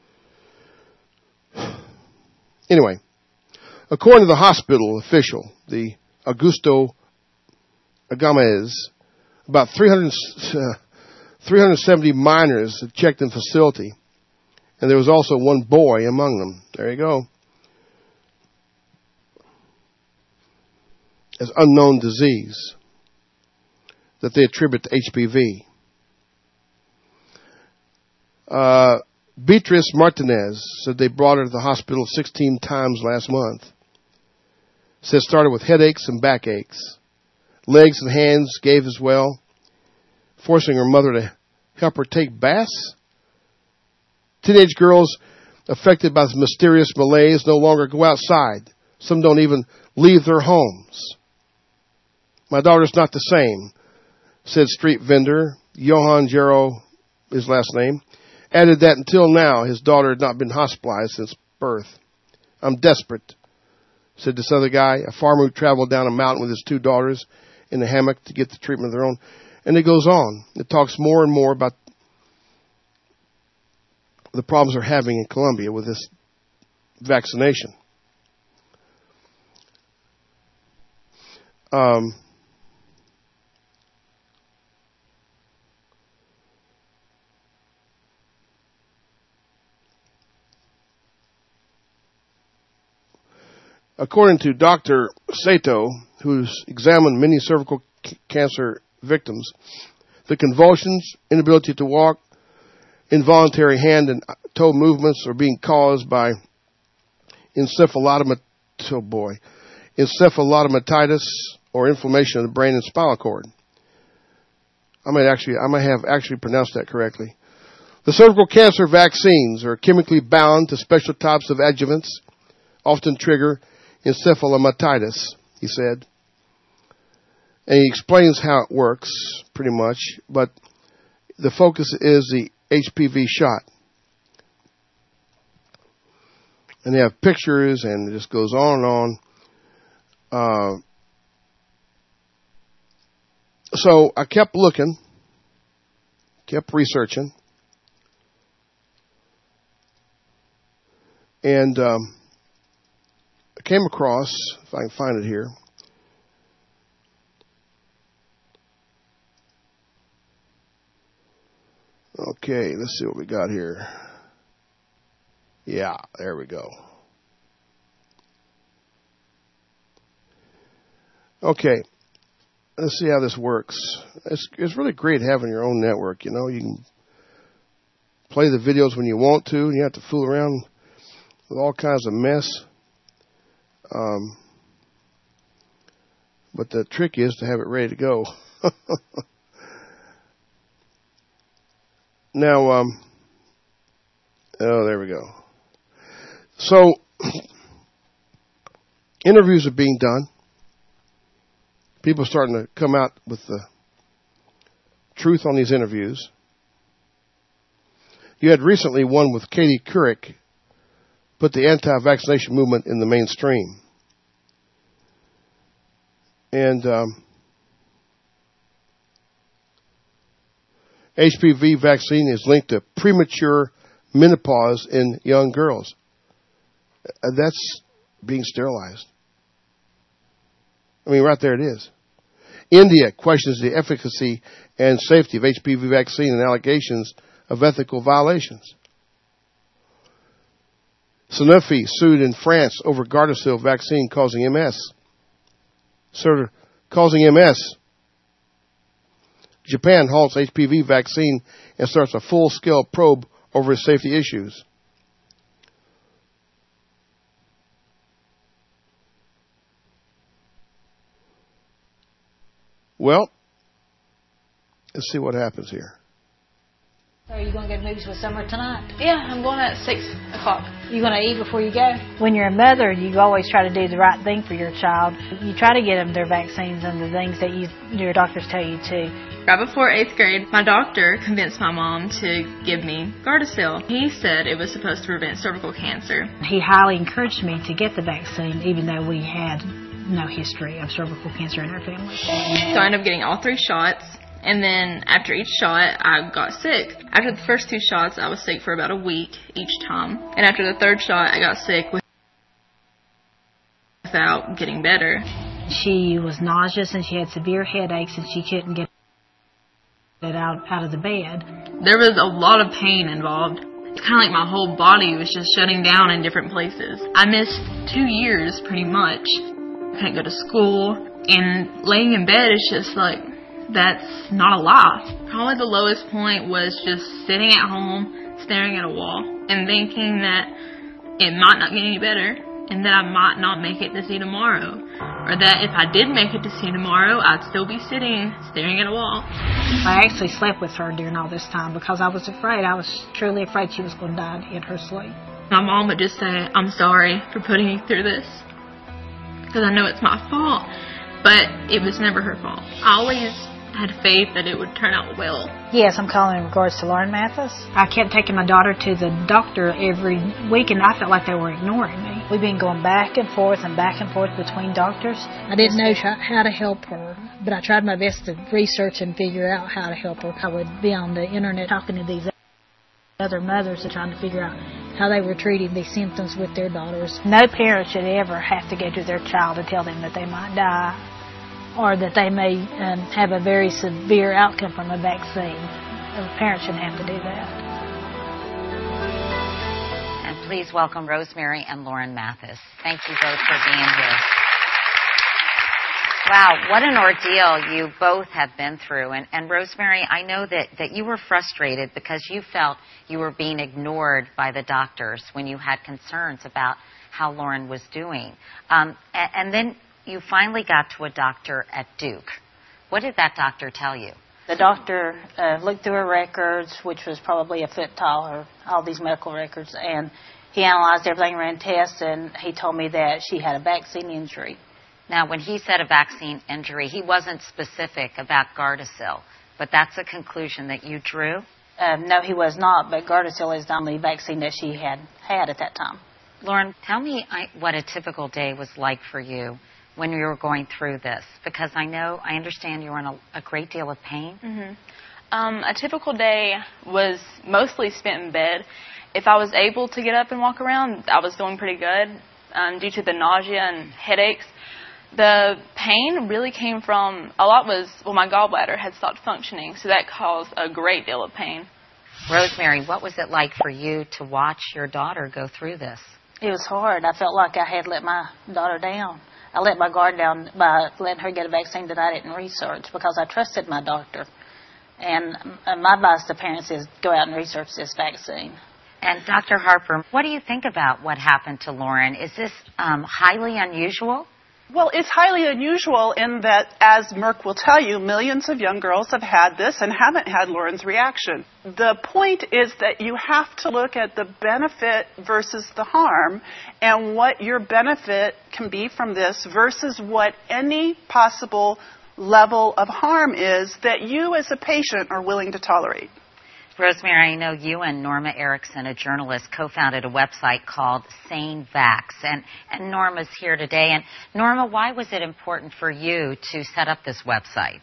Anyway, according to the hospital official, the Augusto Agamez, about 370 minors had checked in facility, and there was also one boy among them. There you go. As unknown disease that they attribute to HPV. Beatrice Martinez said they brought her to the hospital 16 times last month. Said started with headaches and backaches. Legs and hands gave as well, forcing her mother to help her take baths. Teenage girls affected by this mysterious malaise no longer go outside. Some don't even leave their homes. My daughter's not the same, said street vendor Johan Jero, his last name, added that until now, his daughter had not been hospitalized since birth. I'm desperate, said this other guy, a farmer who traveled down a mountain with his 2 daughters in a hammock to get the treatment of their own. And it goes on. It talks more and more about the problems they're having in Colombia with this vaccination. According to Dr. Sato, who's examined many cervical cancer victims, the convulsions, inability to walk, involuntary hand and toe movements are being caused by encephalomatitis or inflammation of the brain and spinal cord. I might have actually pronounced that correctly. The cervical cancer vaccines are chemically bound to special types of adjuvants, often trigger encephalomatitis, he said. And he explains how it works, pretty much, but the focus is the HPV shot. And they have pictures, and it just goes on and on. So I kept looking, kept researching, and I came across, if I can find it here, okay, let's see what we got here. Yeah, there we go. Okay, let's see how this works. It's really great having your own network, you know. You can play the videos when you want to, and you have to fool around with all kinds of mess. But the trick is to have it ready to go. Now, oh, there we go. So, interviews are being done. People are starting to come out with the truth on these interviews. You had recently one with Katie Couric, put the anti-vaccination movement in the mainstream. And HPV vaccine is linked to premature menopause in young girls. That's being sterilized. I mean, right there it is. India questions the efficacy and safety of HPV vaccine and allegations of ethical violations. Sanofi sued in France over Gardasil vaccine causing MS. Japan halts HPV vaccine and starts a full-scale probe over safety issues. Well, let's see what happens here. Are you going to go to movies with Summer tonight? Yeah, I'm going at 6 o'clock. You going to eat before you go? When you're a mother, you always try to do the right thing for your child. You try to get them their vaccines and the things that your doctors tell you to. Right before 8th grade, my doctor convinced my mom to give me Gardasil. He said it was supposed to prevent cervical cancer. He highly encouraged me to get the vaccine, even though we had no history of cervical cancer in our family. So I ended up getting all 3 shots. And then after each shot, I got sick. After the first 2 shots, I was sick for about a week each time. And after the 3rd shot, I got sick without getting better. She was nauseous and she had severe headaches and she couldn't get it out of the bed. There was a lot of pain involved. It's kind of like my whole body was just shutting down in different places. I missed 2 years pretty much. I couldn't go to school. And laying in bed is just like, that's not a life. Probably the lowest point was just sitting at home, staring at a wall, and thinking that it might not get any better, and that I might not make it to see tomorrow. Or that if I did make it to see tomorrow, I'd still be sitting, staring at a wall. I actually slept with her during all this time because I was afraid. I was truly afraid she was going to die in her sleep. My mom would just say, I'm sorry for putting you through this, because I know it's my fault, but it was never her fault. I always had faith that it would turn out well. Yes, I'm calling in regards to Lauren Mathis. I kept taking my daughter to the doctor every week, and I felt like they were ignoring me. We've been going back and forth between doctors. I didn't know how to help her, but I tried my best to research and figure out how to help her. I would be on the internet talking to these other mothers and trying to figure out how they were treating these symptoms with their daughters. No parent should ever have to go to their child and tell them that they might die or that they may have a very severe outcome from a vaccine. A parent shouldn't have to do that. And please welcome Rosemary and Lauren Mathis. Thank you both for being here. Wow, what an ordeal you both have been through. And Rosemary, I know that you were frustrated because you felt you were being ignored by the doctors when you had concerns about how Lauren was doing. And then you finally got to a doctor at Duke. What did that doctor tell you? The doctor looked through her records, which was probably a foot tall, or all these medical records, and he analyzed everything, ran tests, and he told me that she had a vaccine injury. Now, when he said a vaccine injury, he wasn't specific about Gardasil, but that's a conclusion that you drew? No, he was not, but Gardasil is the only vaccine that she had at that time. Lauren, tell me what a typical day was like for you when you were going through this, because I understand you were in a great deal of pain. Mm-hmm. A typical day was mostly spent in bed. If I was able to get up and walk around, I was doing pretty good due to the nausea and headaches. The pain really came from, my gallbladder had stopped functioning, so that caused a great deal of pain. Rosemary, what was it like for you to watch your daughter go through this? It was hard. I felt like I had let my daughter down. I let my guard down by letting her get a vaccine that I didn't research because I trusted my doctor. And my advice to parents is go out and research this vaccine. And Dr. Harper, what do you think about what happened to Lauren? Is this highly unusual? Well, it's highly unusual in that, as Merck will tell you, millions of young girls have had this and haven't had Lauren's reaction. The point is that you have to look at the benefit versus the harm and what your benefit can be from this versus what any possible level of harm is that you as a patient are willing to tolerate. Rosemary, I know you and Norma Erickson, a journalist, co-founded a website called Sane Vax, and Norma's here today. And Norma, why was it important for you to set up this website?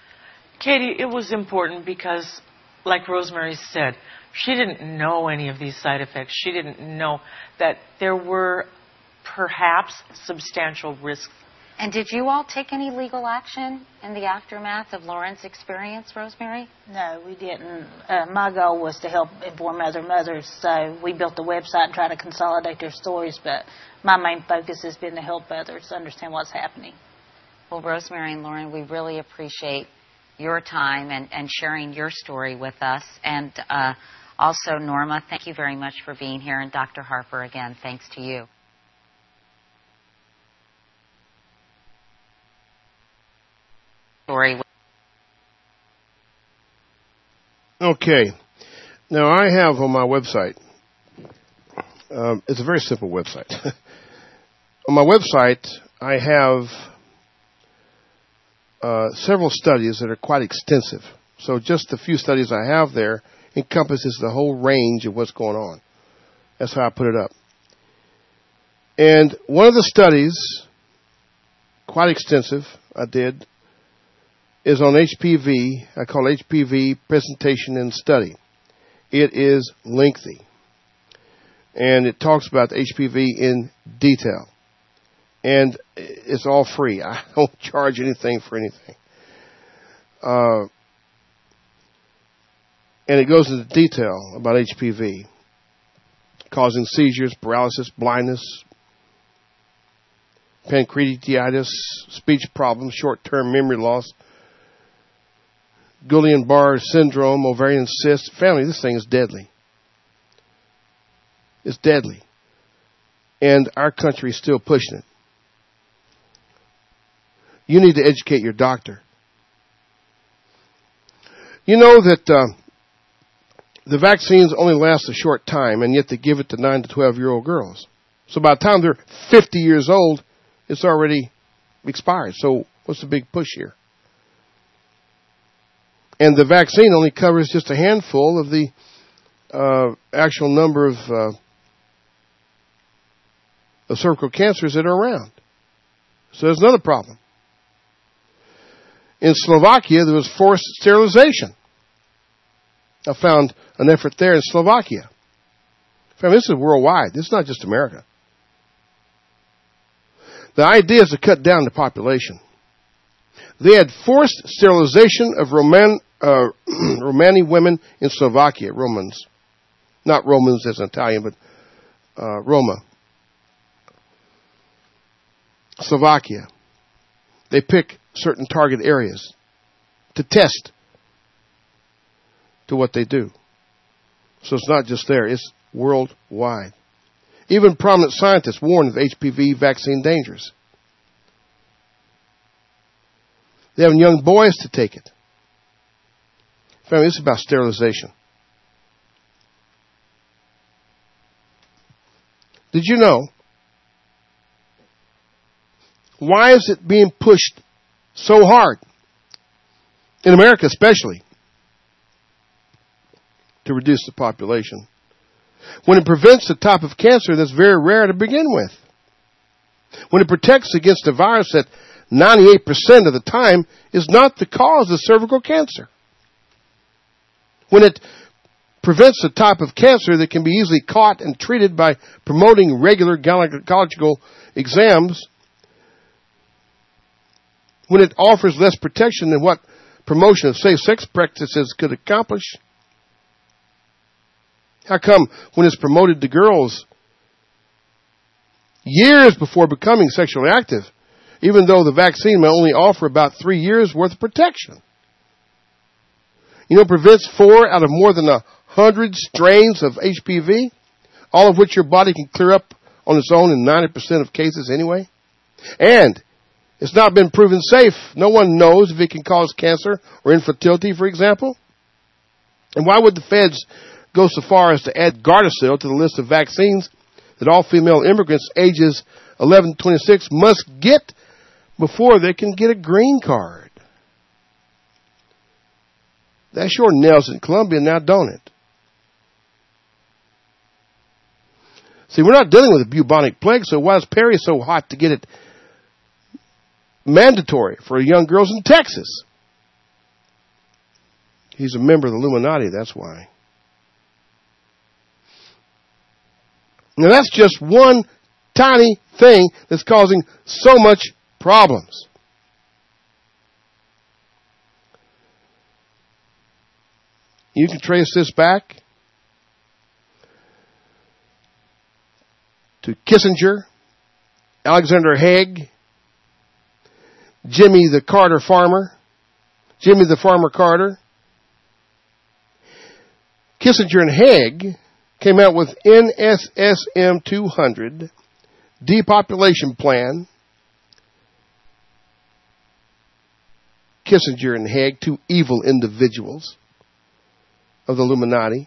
Katie, it was important because, like Rosemary said, she didn't know any of these side effects. She didn't know that there were perhaps substantial risks. And did you all take any legal action in the aftermath of Lauren's experience, Rosemary? No, we didn't. My goal was to help inform other mothers, so we built the website and tried to consolidate their stories, but my main focus has been to help others understand what's happening. Well, Rosemary and Lauren, we really appreciate your time and sharing your story with us. And also, Norma, thank you very much for being here. And Dr. Harper, again, thanks to you. Okay. Now, I have on my website, it's a very simple website. On my website, I have several studies that are quite extensive. So just the few studies I have there encompasses the whole range of what's going on. That's how I put it up. And one of the studies, quite extensive, I did, is on HPV. I call it HPV Presentation and Study. It is lengthy. And it talks about the HPV in detail. And it's all free. I don't charge anything for anything. And it goes into detail about HPV, causing seizures, paralysis, blindness, pancreatitis, speech problems, short-term memory loss, Guillain-Barré syndrome, ovarian cysts. Family, this thing is deadly. It's deadly. And our country is still pushing it. You need to educate your doctor. You know that the vaccines only last a short time, and yet they give it to 9 to 12-year-old girls. So by the time they're 50 years old, it's already expired. So what's the big push here? And the vaccine only covers just a handful of the actual number of cervical cancers that are around. So there's another problem. In Slovakia, there was forced sterilization. I found an effort there in Slovakia. Family, this is worldwide. This is not just America. The idea is to cut down the population. They had forced sterilization of Romani women in Slovakia, Romans. Not Romans as in Italian, but Roma. Slovakia. They pick certain target areas to test to what they do. So it's not just there, it's worldwide. Even prominent scientists warn of HPV vaccine dangers. They have young boys to take it. Family, this is about sterilization. Did you know? Why is it being pushed so hard? In America especially. To reduce the population. When it prevents the type of cancer that's very rare to begin with. When it protects against a virus that 98% of the time is not the cause of cervical cancer. When it prevents the type of cancer that can be easily caught and treated by promoting regular gynecological exams. When it offers less protection than what promotion of safe sex practices could accomplish. How come when it's promoted to girls years before becoming sexually active, even though the vaccine may only offer about 3 years worth of protection? You know, it prevents 4 out of more than 100 strains of HPV, all of which your body can clear up on its own in 90% of cases anyway. And it's not been proven safe. No one knows if it can cause cancer or infertility, for example. And why would the feds go so far as to add Gardasil to the list of vaccines that all female immigrants ages 11 to 26 must get before they can get a green card? That sure nails it in Colombia now, don't it? See, we're not dealing with a bubonic plague, so why is Perry so hot to get it mandatory for young girls in Texas? He's a member of the Illuminati, that's why. Now that's just one tiny thing that's causing so much problems. You can trace this back to Kissinger, Alexander Haig, Jimmy the Carter Farmer, Jimmy the Farmer Carter. Kissinger and Haig came out with NSSM 200, depopulation plan. Kissinger and Haig, two evil individuals of the Illuminati.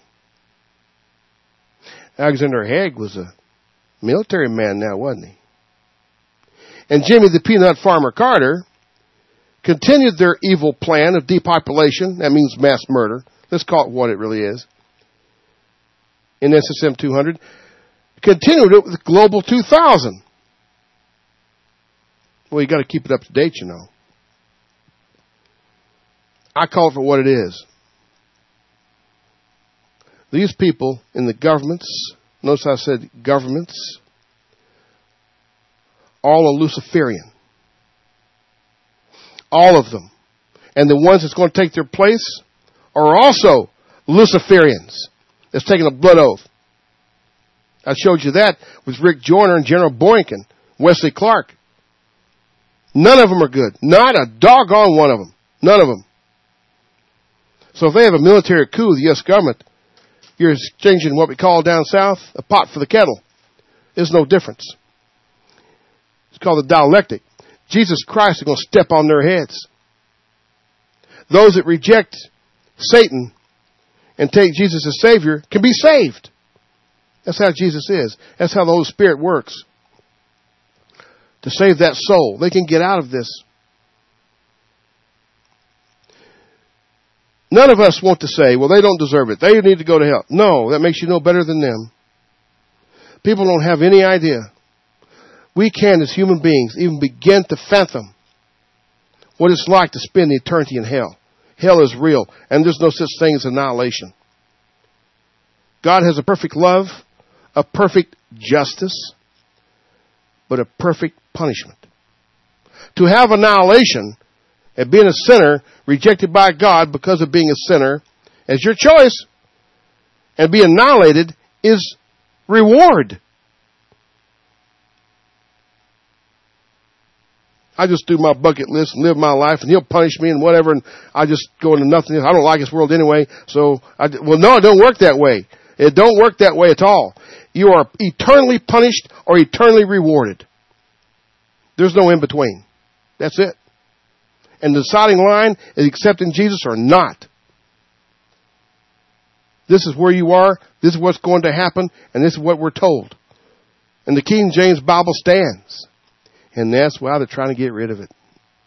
Alexander Haig was a military man now, wasn't he? And Jimmy the Peanut Farmer Carter continued their evil plan of depopulation. That means mass murder. Let's call it what it really is. In SSM 200. Continued it with Global 2000. Well, you got to keep it up to date, you know. I call it for what it is. These people in the governments, notice I said governments, all are Luciferian. All of them. And the ones that's going to take their place are also Luciferians. That's taking a blood oath. I showed you that with Rick Joyner and General Boykin, Wesley Clark. None of them are good. Not a doggone one of them. None of them. So if they have a military coup, the U.S. government, you're exchanging what we call down south a pot for the kettle. There's no difference. It's called the dialectic. Jesus Christ is going to step on their heads. Those that reject Satan and take Jesus as Savior can be saved. That's how Jesus is. That's how the Holy Spirit works. To save that soul. They can get out of this. None of us want to say, well, they don't deserve it. They need to go to hell. No, that makes you no better than them. People don't have any idea. We can, as human beings, even begin to fathom what it's like to spend eternity in hell. Hell is real, and there's no such thing as annihilation. God has a perfect love, a perfect justice, but a perfect punishment. To have annihilation and being a sinner, rejected by God because of being a sinner, as your choice, and be annihilated is reward. I just do my bucket list and live my life, and he'll punish me and whatever, and I just go into nothing. I don't like this world anyway, so well, no, it don't work that way. It don't work that way at all. You are eternally punished or eternally rewarded. There's no in between. That's it. And the deciding line is accepting Jesus or not. This is where you are. This is what's going to happen. And this is what we're told. And the King James Bible stands. And that's why they're trying to get rid of it.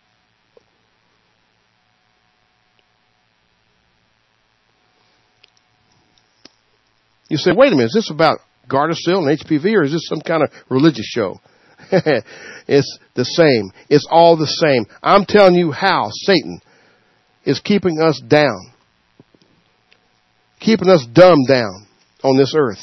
You say, wait a minute, is this about Gardasil and HPV, or is this some kind of religious show? It's the same. It's all the same. I'm telling you how Satan is keeping us down. Keeping us dumbed down on this earth.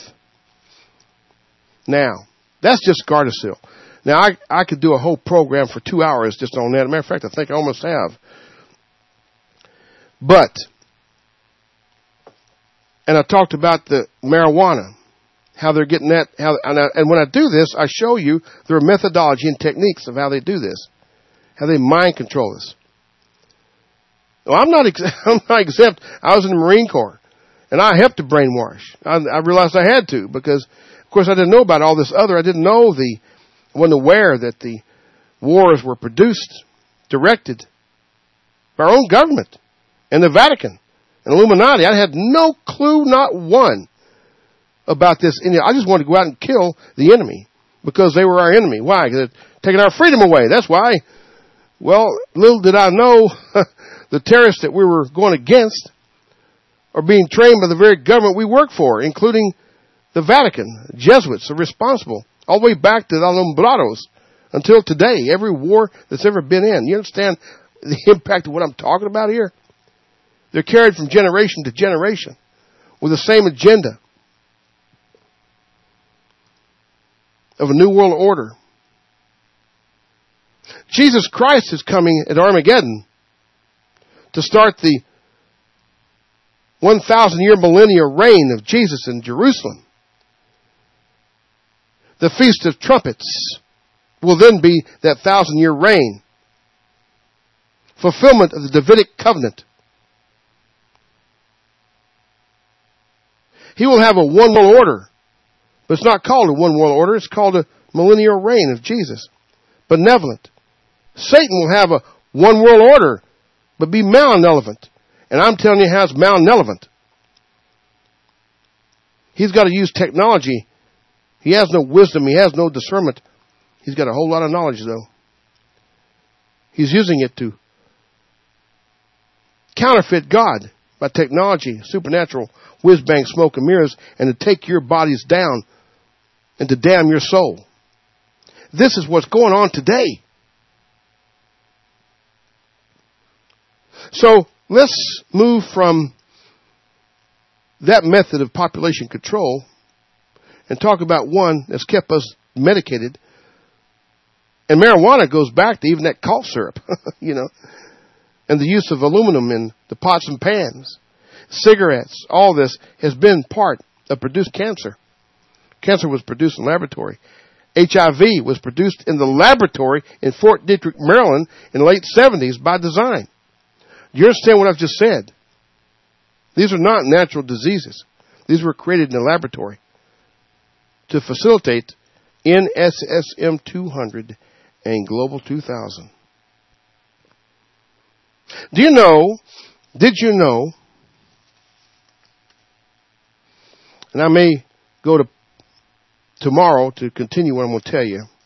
Now, that's just Gardasil. Now, I could do a whole program for 2 hours just on that. As a matter of fact, I think I almost have. But, and I talked about the marijuana, how they're getting that. And when I do this, I show you their methodology and techniques of how they do this, how they mind control us. Well, I'm not exempt. I was in the Marine Corps, and I helped to brainwash. I realized I had to because, of course, I didn't know about all this other. I didn't know I wasn't aware that the wars were produced, directed by our own government and the Vatican and Illuminati. I had no clue, not one, about this. I just wanted to go out and kill the enemy because they were our enemy. Why? Because they're taking our freedom away. That's why. Well, little did I know the terrorists that we were going against are being trained by the very government we work for, including the Vatican. Jesuits are responsible all the way back to the Alumbrados until today. Every war that's ever been in. You understand the impact of what I'm talking about here? They're carried from generation to generation with the same agenda of a new world order. Jesus Christ is coming at Armageddon to start the 1,000-year millennial reign of Jesus in Jerusalem. The Feast of Trumpets will then be that 1,000-year reign. Fulfillment of the Davidic covenant. He will have a one world order. But it's not called a one world order. It's called a millennial reign of Jesus. Benevolent. Satan will have a one world order, but be malevolent. And I'm telling you how it's malevolent. He's got to use technology. He has no wisdom. He has no discernment. He's got a whole lot of knowledge, though. He's using it to counterfeit God by technology, supernatural, whiz-bang, smoke and mirrors, and to take your bodies down and to damn your soul. This is what's going on today. So let's move from that method of population control and talk about one that's kept us medicated. And marijuana goes back to even that cough syrup, and the use of aluminum in the pots and pans. Cigarettes, all this has been part of produced cancer. Cancer was produced in laboratory. HIV was produced in the laboratory in Fort Detrick, Maryland in the late 70s by design. Do you understand what I've just said? These are not natural diseases. These were created in a laboratory to facilitate NSSM 200 and Global 2000. Did you know, and I may go to tomorrow to continue what I'm going to tell you.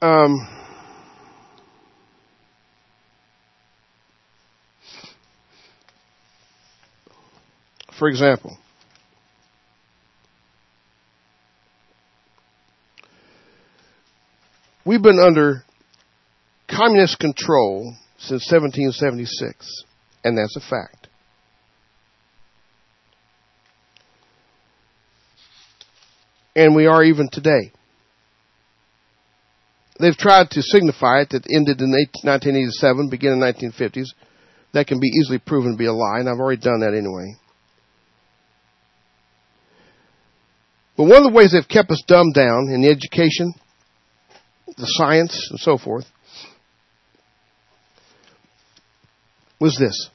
For example, we've been under communist control since 1776, and that's a fact. And we are even today. They've tried to signify it that ended in 1987, began in the 1950s. That can be easily proven to be a lie, and I've already done that anyway. But one of the ways they've kept us dumbed down in the education, the science, and so forth, was this.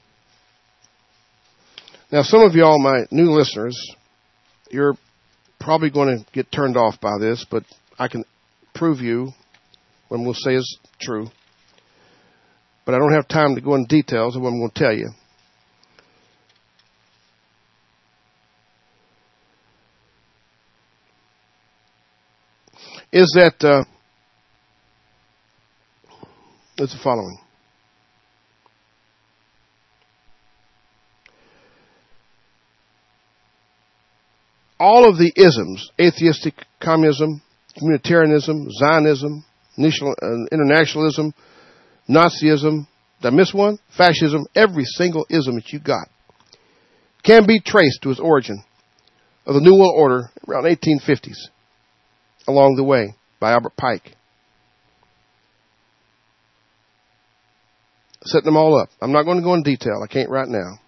Now, some of y'all, my new listeners, you're probably going to get turned off by this, but I can prove you when we'll say is true. But I don't have time to go into details of what I'm going to tell you. Is that it's the following. All of the isms, atheistic communism, communitarianism, Zionism, internationalism, Nazism, did I miss one? Fascism, every single ism that you got can be traced to its origin of the New World Order around 1850s. Along the Way by Albert Pike. Setting them all up. I'm not going to go in detail. I can't right now.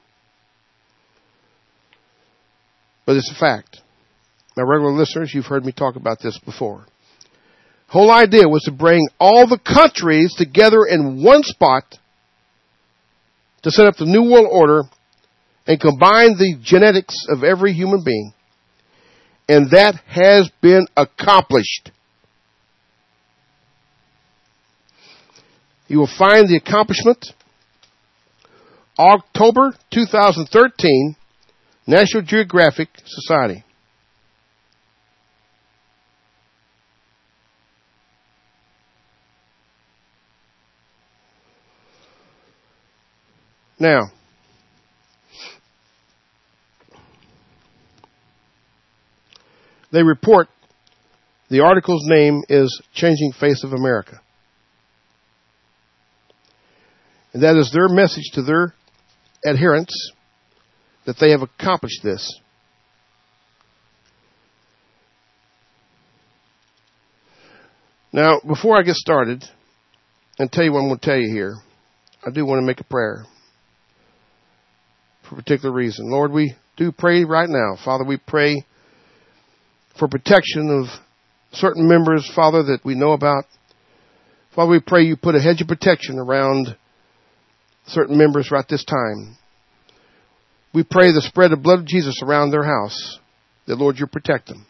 But it's a fact. My regular listeners, you've heard me talk about this before. The whole idea was to bring all the countries together in one spot to set up the New World Order and combine the genetics of every human being. And that has been accomplished. You will find the accomplishment October 2013, National Geographic Society. Now, they report the article's name is Changing Face of America. And that is their message to their adherents that they have accomplished this. Now, before I get started and tell you what I'm going to tell you here, I do want to make a prayer for a particular reason. Lord, we do pray right now. Father, we pray for protection of certain members, Father, that we know about. Father, we pray you put a hedge of protection around certain members right this time. We pray the spread of blood of Jesus around their house, that, Lord, you protect them.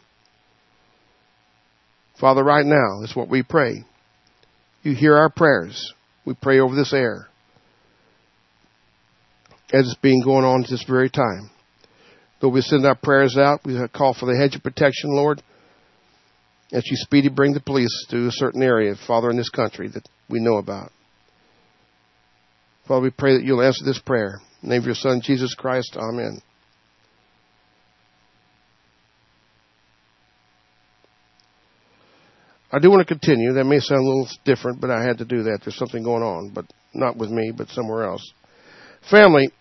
Father, right now is what we pray. You hear our prayers. We pray over this air as it's being going on at this very time. Though we send our prayers out, we call for the hedge of protection, Lord, as you speedy bring the police to a certain area, Father, in this country that we know about. Father, we pray that you'll answer this prayer. In the name of your Son, Jesus Christ, amen. I do want to continue. That may sound a little different, but I had to do that. There's something going on, but not with me, but somewhere else. Family,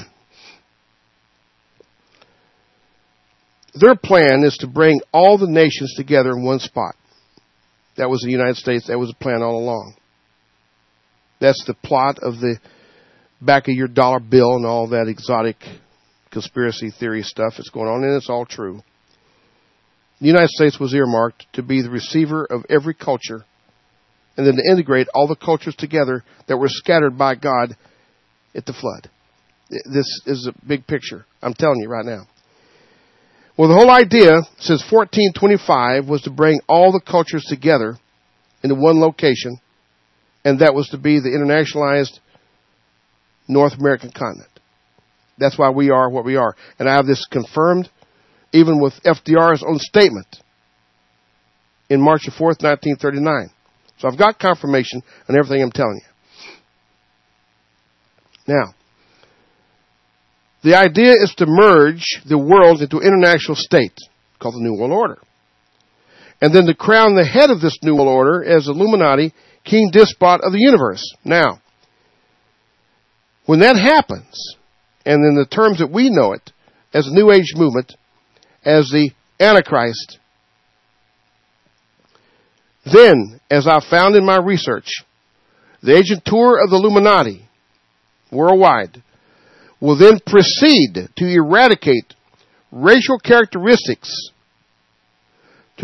their plan is to bring all the nations together in one spot. That was the United States. That was the plan all along. That's the plot of the back of your dollar bill and all that exotic conspiracy theory stuff that's going on, and it's all true. The United States was earmarked to be the receiver of every culture and then to integrate all the cultures together that were scattered by God at the flood. This is a big picture. I'm telling you right now. Well, the whole idea since 1425 was to bring all the cultures together into one location, and that was to be the internationalized North American continent. That's why we are what we are. And I have this confirmed even with FDR's own statement in March the 4th, 1939. So I've got confirmation on everything I'm telling you. Now, the idea is to merge the world into an international state called the New World Order. And then to crown the head of this New World Order as Illuminati, king despot of the universe. Now, when that happens, and in the terms that we know it, as a New Age movement, as the Antichrist, then, as I found in my research, the agent tour of the Illuminati worldwide will then proceed to eradicate racial characteristics in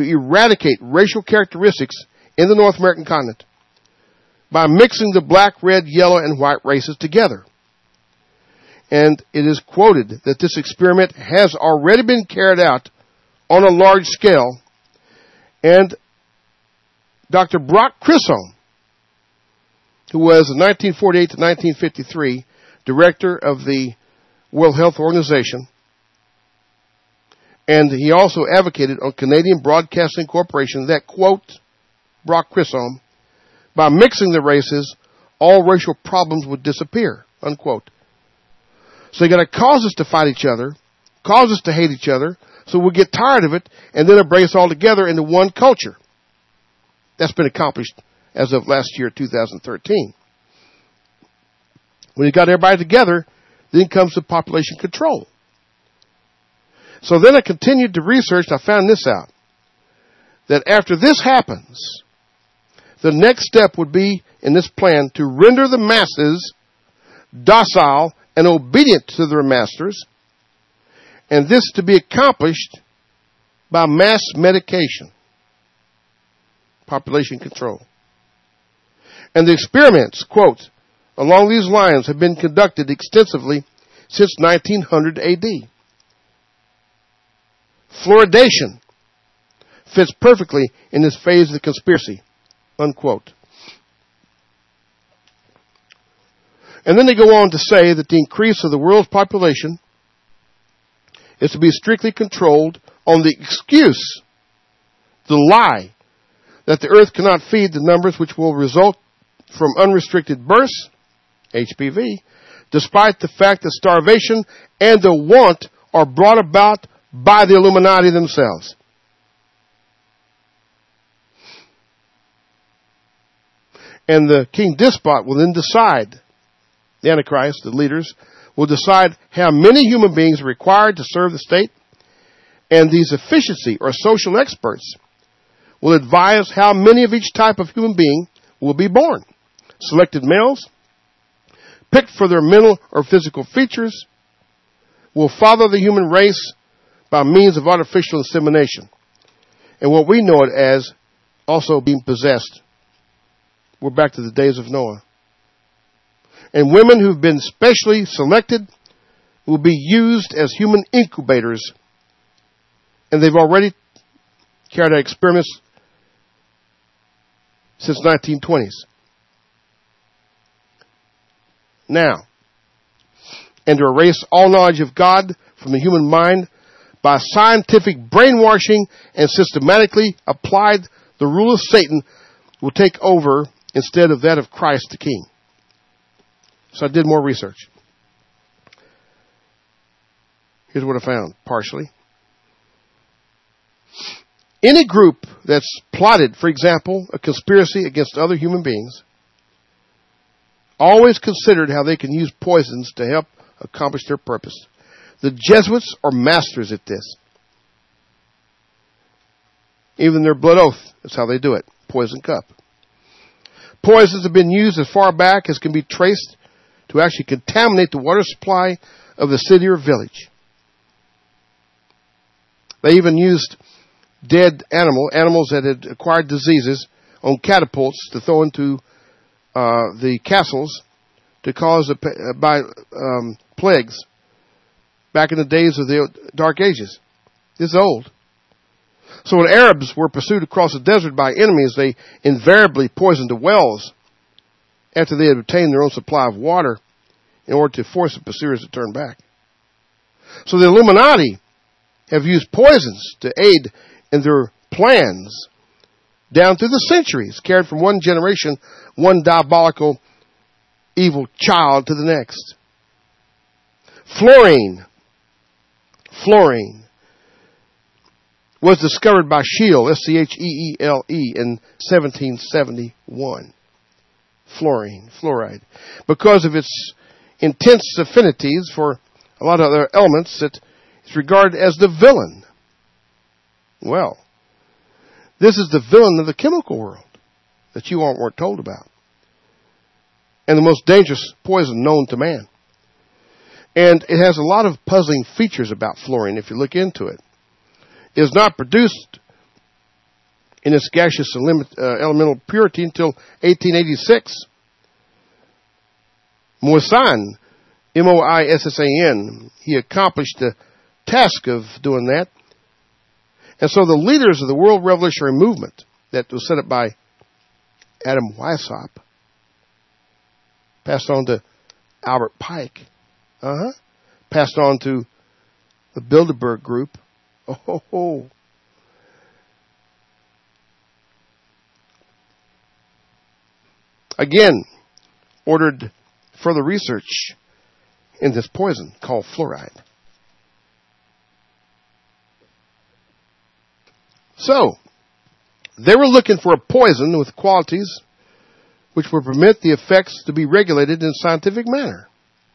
the North American continent by mixing the black, red, yellow, and white races together. And it is quoted that this experiment has already been carried out on a large scale, and Dr. Brock Chisholm, who was in 1948 to 1953 director of the World Health Organization, and he also advocated on Canadian Broadcasting Corporation that, quote, Brock Chisholm, by mixing the races, all racial problems would disappear, unquote. So they got to cause us to fight each other, cause us to hate each other, so we'll get tired of it, and then embrace all together into one culture. That's been accomplished as of last year, 2013. When you got everybody together, then comes the population control. So then I continued to research, and I found this out, that after this happens, the next step would be in this plan to render the masses docile and obedient to their masters, and this to be accomplished by mass medication, population control. And the experiments, quote, along these lines have been conducted extensively since 1900 AD. Fluoridation fits perfectly in this phase of the conspiracy, unquote. And then they go on to say that the increase of the world's population is to be strictly controlled on the excuse, the lie, that the earth cannot feed the numbers which will result from unrestricted births, HPV, despite the fact that starvation and the want are brought about by the Illuminati themselves. And the king despot will then decide, the Antichrist, the leaders, will decide how many human beings are required to serve the state, and these efficiency or social experts will advise how many of each type of human being will be born. Selected males, picked for their mental or physical features, will follow the human race by means of artificial insemination, and what we know it as also being possessed. We're back to the days of Noah. And women who've been specially selected will be used as human incubators. And they've already carried out experiments since 1920s. Now, and to erase all knowledge of God from the human mind by scientific brainwashing and systematically applied, the rule of Satan will take over instead of that of Christ the King. So I did more research. Here's what I found, partially. Any group that's plotted, for example, a conspiracy against other human beings, always considered how they can use poisons to help accomplish their purpose. The Jesuits are masters at this. Even their blood oath is how they do it. Poison cup. Poisons have been used as far back as can be traced to actually contaminate the water supply of the city or village. They even used dead animals that had acquired diseases, on catapults to throw into the castles to cause plagues back in the days of the Dark Ages. This is old. So when Arabs were pursued across the desert by enemies, they invariably poisoned the wells after they had obtained their own supply of water in order to force the pursuers to turn back. So the Illuminati have used poisons to aid in their plans down through the centuries, carried from one generation, one diabolical evil child to the next. Fluorine was discovered by Scheele, S-C-H-E-E-L-E, in 1771. Fluoride. Because of its intense affinities for a lot of other elements, it's regarded as the villain. Well, this is the villain of the chemical world that you weren't told about. And the most dangerous poison known to man. And it has a lot of puzzling features about fluorine if you look into it. It is not produced in its gaseous elemental purity until 1886. Moissan, M-O-I-S-S-A-N, he accomplished the task of doing that. And so the leaders of the World Revolutionary Movement that was set up by Adam Weishaupt, passed on to Albert Pike, passed on to the Bilderberg Group. Again, ordered further research in this poison called fluoride. So, they were looking for a poison with qualities which would permit the effects to be regulated in a scientific manner.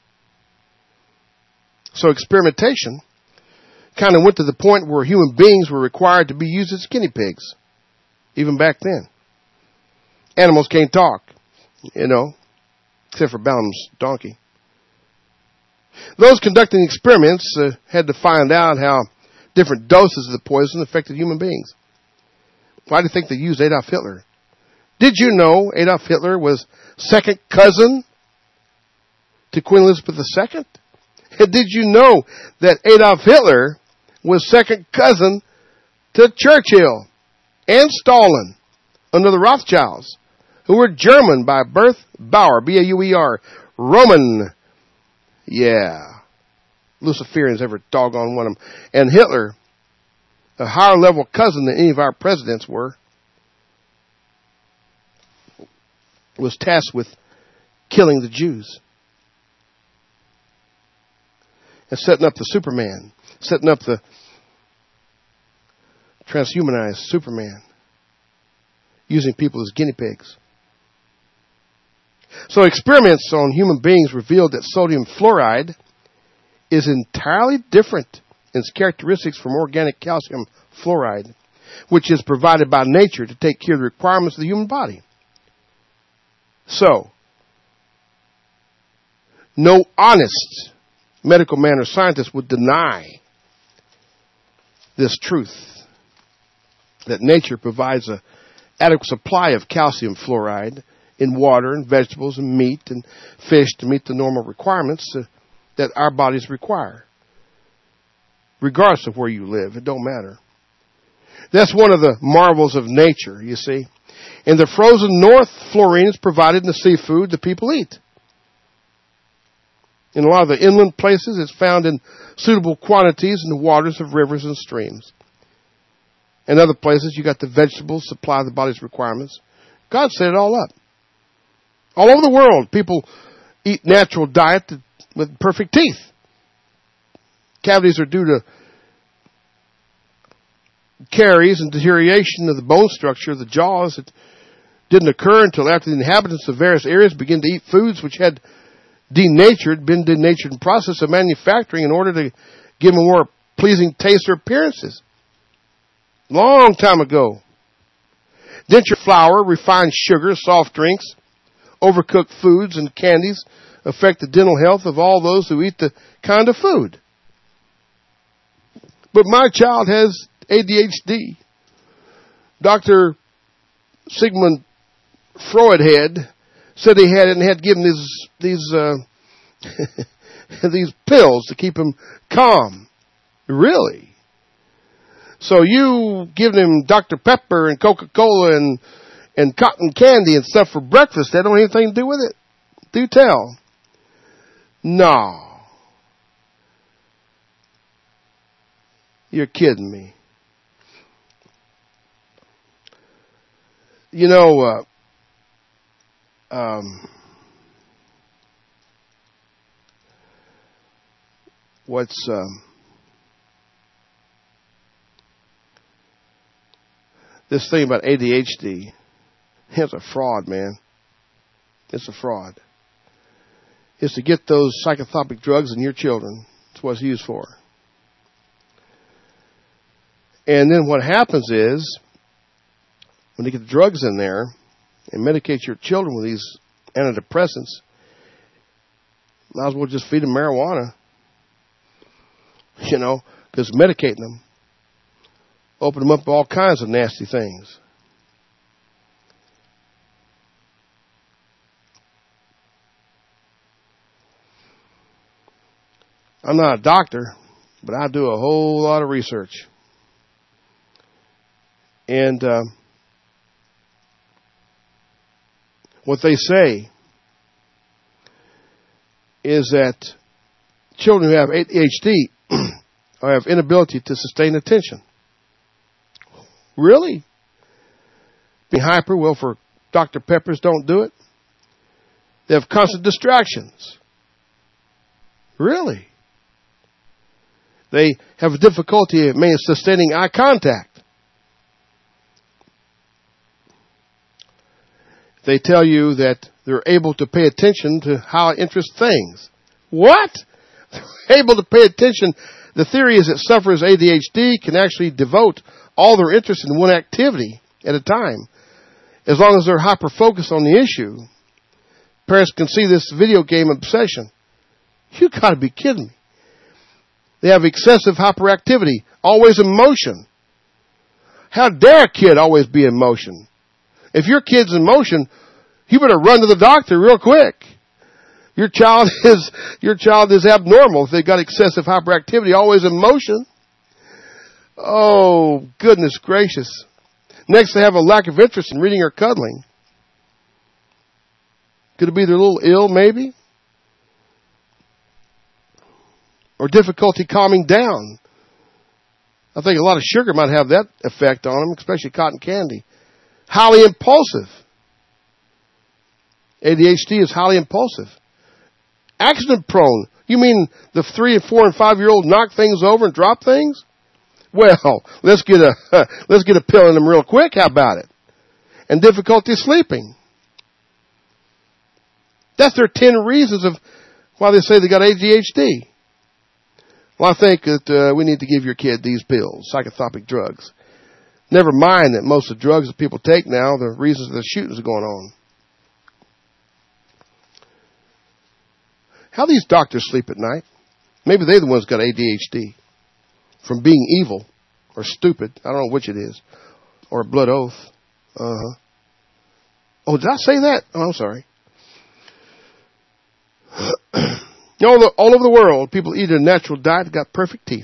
So experimentation kind of went to the point where human beings were required to be used as guinea pigs, even back then. Animals can't talk, except for Balaam's donkey. Those conducting experiments had to find out how different doses of the poison affected human beings. Why do you think they used Adolf Hitler? Did you know Adolf Hitler was second cousin to Queen Elizabeth II? Did you know that Adolf Hitler was second cousin to Churchill and Stalin under the Rothschilds, who were German by birth, Bauer, B-A-U-E-R, Roman, Luciferians, every doggone one of them. And Hitler, a higher level cousin than any of our presidents were, was tasked with killing the Jews. And setting up the Superman. Setting up the transhumanized Superman. Using people as guinea pigs. So experiments on human beings revealed that sodium fluoride is entirely different in its characteristics from organic calcium fluoride, which is provided by nature to take care of the requirements of the human body. So, no honest medical man or scientist would deny this truth, that nature provides an adequate supply of calcium fluoride in water and vegetables and meat and fish to meet the normal requirements that our bodies require. Regardless of where you live, it don't matter. That's one of the marvels of nature, you see. In the frozen north, fluorine is provided in the seafood that people eat. In a lot of the inland places, it's found in suitable quantities in the waters of rivers and streams. In other places, you got the vegetables supply the body's requirements. God set it all up. All over the world, people eat natural diet with perfect teeth. Cavities are due to caries and deterioration of the bone structure of the jaws. It didn't occur until after the inhabitants of various areas began to eat foods which had been denatured in process of manufacturing in order to give them a more pleasing taste or appearances. Long time ago. Denture flour, refined sugar, soft drinks, overcooked foods, and candies affect the dental health of all those who eat the kind of food. But my child has ADHD. Dr. Sigmund Freud said he had it and had given these these pills to keep him calm. Really? So you giving him Dr. Pepper and Coca-Cola and cotton candy and stuff for breakfast, that don't have anything to do with it? Do tell. No. You're kidding me. You know, what's this thing about ADHD? It's a fraud, man. It's a fraud. It's to get those psychotropic drugs in your children. That's what it's used for. And then what happens is, when they get the drugs in there and medicate your children with these antidepressants, might as well just feed them marijuana. You know, because medicating them open them up to all kinds of nasty things. I'm not a doctor, but I do a whole lot of research. And what they say is that children who have ADHD have inability to sustain attention. Really? Be hyper? Well, for Dr. Peppers, don't do it. They have constant distractions. Really? They have difficulty sustaining eye contact. They tell you that they're able to pay attention to how it interests things. What? They're able to pay attention. The theory is that sufferers ADHD can actually devote all their interest in one activity at a time, as long as they're hyper-focused on the issue. Parents can see this video game obsession. You got to be kidding me. They have excessive hyperactivity, always in motion. How dare a kid always be in motion? If your kid's in motion, you better run to the doctor real quick. Your child is abnormal if they've got excessive hyperactivity, always in motion. Oh, goodness gracious. Next, they have a lack of interest in reading or cuddling. Could it be they're a little ill, maybe? Or difficulty calming down. I think a lot of sugar might have that effect on them, especially cotton candy. Highly impulsive. ADHD is highly impulsive. Accident prone. You mean the 3, 4, and 5-year-old knock things over and drop things? Well, let's get a pill in them real quick. How about it? And difficulty sleeping. That's their 10 reasons of why they say they got ADHD. Well, I think that we need to give your kid these pills, psychotropic drugs. Never mind that most of the drugs that people take now, the reasons the shootings are going on. How these doctors sleep at night? Maybe they're the ones that got ADHD. From being evil or stupid. I don't know which it is. Or a blood oath. Uh-huh. Oh, did I say that? Oh, I'm sorry. You know, all over the world, people eat a natural diet that got perfect teeth.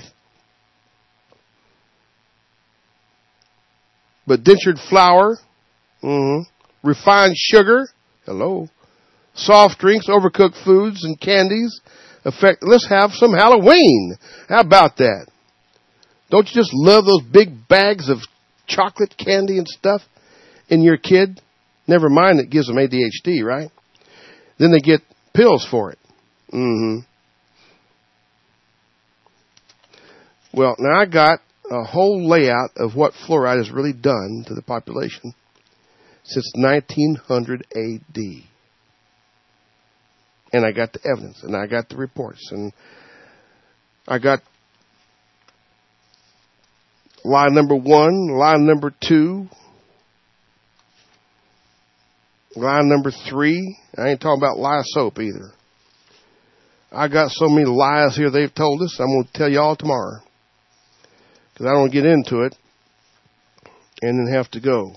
But dentured flour, refined sugar, soft drinks, overcooked foods, and candies affect. Let's have some Halloween. How about that? Don't you just love those big bags of chocolate candy and stuff in your kid? Never mind it gives them ADHD, right? Then they get pills for it. Well, now I got a whole layout of what fluoride has really done to the population since 1900 AD. And I got the evidence, and I got the reports, and I got lie number 1, lie number 2, lie number 3. I ain't talking about lie soap either. I got so many lies here they've told us, I'm going to tell you all tomorrow. Because I don't get into it and then have to go.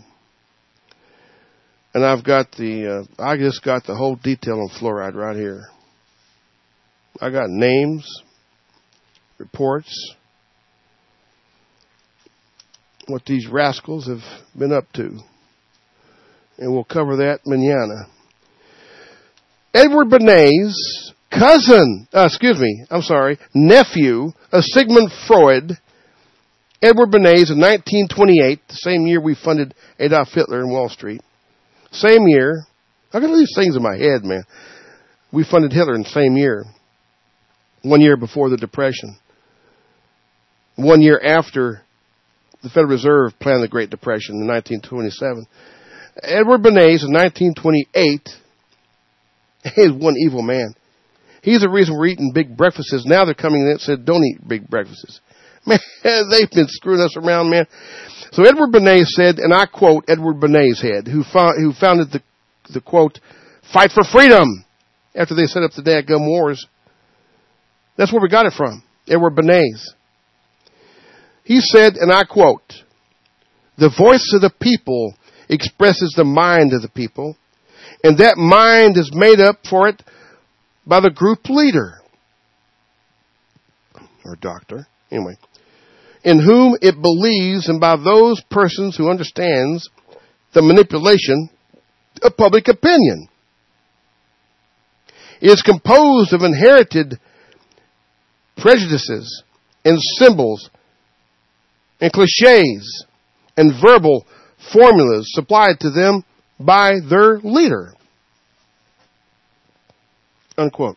And I've got I just got the whole detail on fluoride right here. I got names, reports, what these rascals have been up to. And we'll cover that mañana. Edward Bernays, nephew of Sigmund Freud, Edward Bernays in 1928, the same year we funded Adolf Hitler in Wall Street. Same year. I got all these things in my head, man. We funded Hitler in the same year. 1 year before the Depression. 1 year after the Federal Reserve planned the Great Depression in 1927. Edward Bernays in 1928 is one evil man. He's the reason we're eating big breakfasts. Now they're coming in and said, don't eat big breakfasts. Man, they've been screwing us around, man. So Edward Bernays said, and I quote Edward Bernays head, who founded the quote, fight for freedom, after they set up the dadgum wars. That's where we got it from, Edward Bernays. He said, and I quote, the voice of the people expresses the mind of the people, and that mind is made up for it by the group leader, or doctor, anyway, in whom it believes, and by those persons who understands the manipulation of public opinion. It is composed of inherited prejudices and symbols and cliches and verbal formulas supplied to them by their leader. Unquote.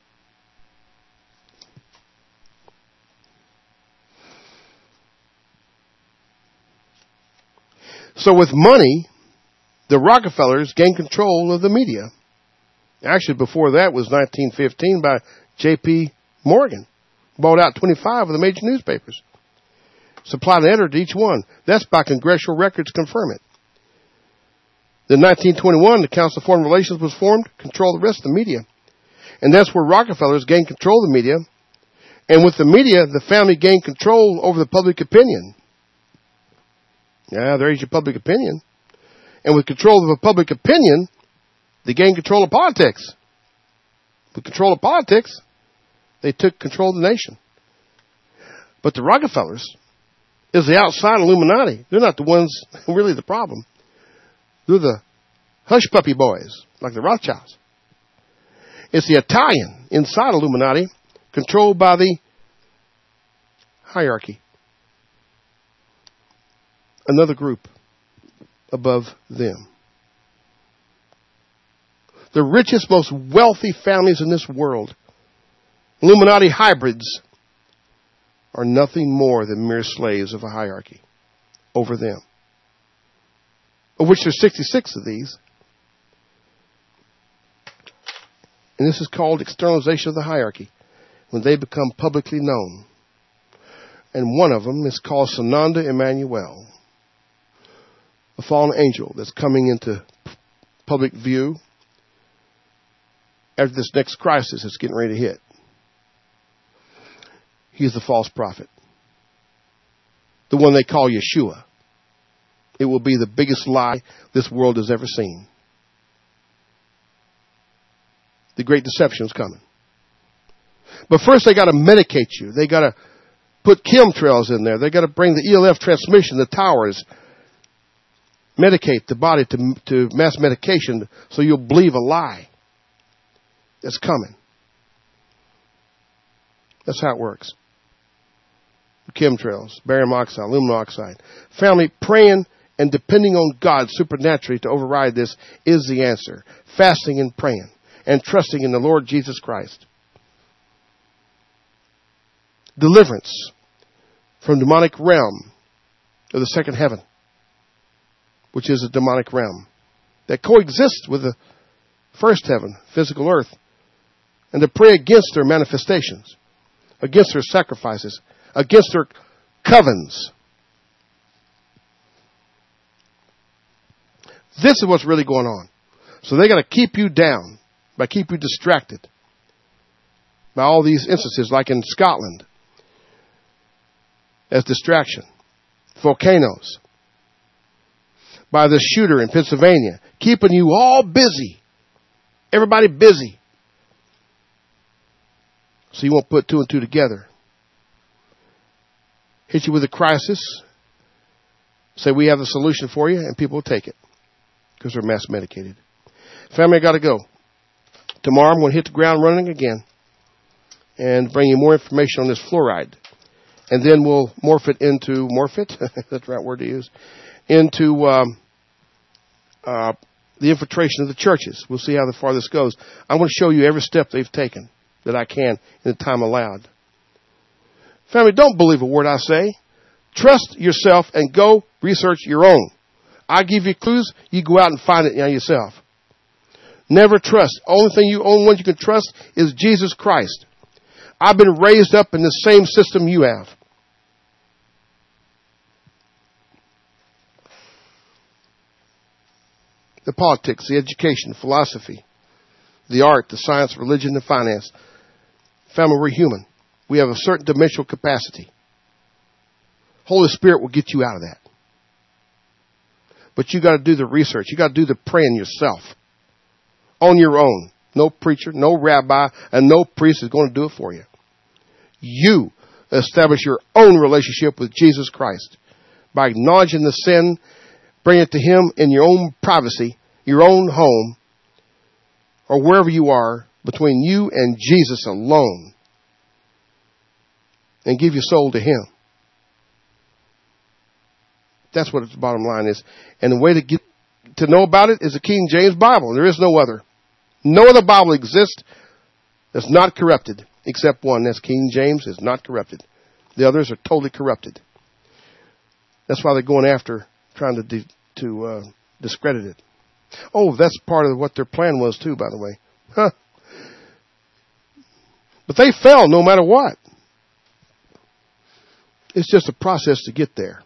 So with money, the Rockefellers gained control of the media. Actually, before that was 1915 by J.P. Morgan. Bought out 25 of the major newspapers. Supplied an editor to each one. That's by congressional records confirm it. Then 1921, the Council of Foreign Relations was formed, controlled the rest of the media. And that's where Rockefellers gained control of the media. And with the media, the family gained control over the public opinion. Yeah, there's your public opinion. And with control of the public opinion, they gained control of politics. With control of politics, they took control of the nation. But the Rockefellers is the outside Illuminati. They're not the ones really the problem. They're the hush puppy boys, like the Rothschilds. It's the Italian inside Illuminati, controlled by the hierarchy. Another group above them. The richest, most wealthy families in this world, Illuminati hybrids, are nothing more than mere slaves of a hierarchy over them, of which there's 66 of these. And this is called externalization of the hierarchy, when they become publicly known. And one of them is called Sananda Emmanuel, a fallen angel that's coming into public view after this next crisis that's getting ready to hit. He's the false prophet, the one they call Yeshua. It will be the biggest lie this world has ever seen. The great deception is coming. But first they got to medicate you. They got to put chemtrails in there. They got to bring the ELF transmission, the towers, medicate the body to mass medication so you'll believe a lie that's coming. That's how it works. Chemtrails, barium oxide, aluminum oxide. Family, praying and depending on God supernaturally to override this is the answer. Fasting and praying and trusting in the Lord Jesus Christ. Deliverance from demonic realm of the second heaven, which is a demonic realm that coexists with the first heaven, physical earth, and to pray against their manifestations, against their sacrifices, against their covens. This is what's really going on. So they got to keep you down, by keep you distracted by all these instances, like in Scotland, as distraction. Volcanoes. By the shooter in Pennsylvania, keeping you all busy. Everybody busy. So you won't put two and two together. Hit you with a crisis. Say, we have the solution for you, and people will take it. Because they're mass medicated. Family, I got to go. Tomorrow I'm going to hit the ground running again. And bring you more information on this fluoride. And then we'll morph it, that's the right word to use, into the infiltration of the churches. We'll see how far this goes. I'm going to show you every step they've taken that I can in the time allowed. Family, don't believe a word I say. Trust yourself and go research your own. I give you clues, you go out and find it yourself. Never trust. Only one you can trust is Jesus Christ. I've been raised up in the same system you have. The politics, the education, philosophy, the art, the science, religion, and finance. Family, we're human. We have a certain dimensional capacity. Holy Spirit will get you out of that. But you got to do the research. You got to do the praying yourself. On your own. No preacher, no rabbi, and no priest is going to do it for you. You establish your own relationship with Jesus Christ by acknowledging the sin, bring it to Him in your own privacy, your own home, or wherever you are, between you and Jesus alone. And give your soul to Him. That's what the bottom line is. And the way to get to know about it is the King James Bible. There is no other. No other Bible exists that's not corrupted, except one. That's King James is not corrupted. The others are totally corrupted. That's why they're going after trying to discredit it. Oh, that's part of what their plan was too, by the way. Huh. But they fell no matter what. It's just a process to get there.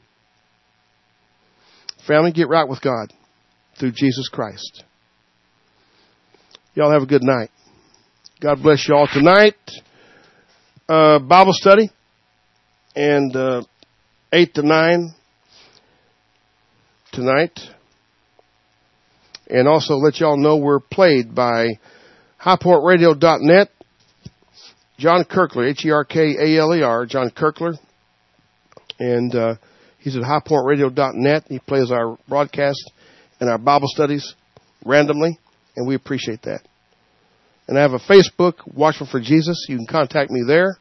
Family, get right with God through Jesus Christ. Y'all have a good night. God bless you all tonight. Bible study and 8 to 9 tonight. And also let y'all know we're played by highpointradio.net. John Kirkler, Herkaleer, John Kirkler. And he's at highpointradio.net. He plays our broadcast and our Bible studies randomly, and we appreciate that. And I have a Facebook, Watchman for Jesus. You can contact me there.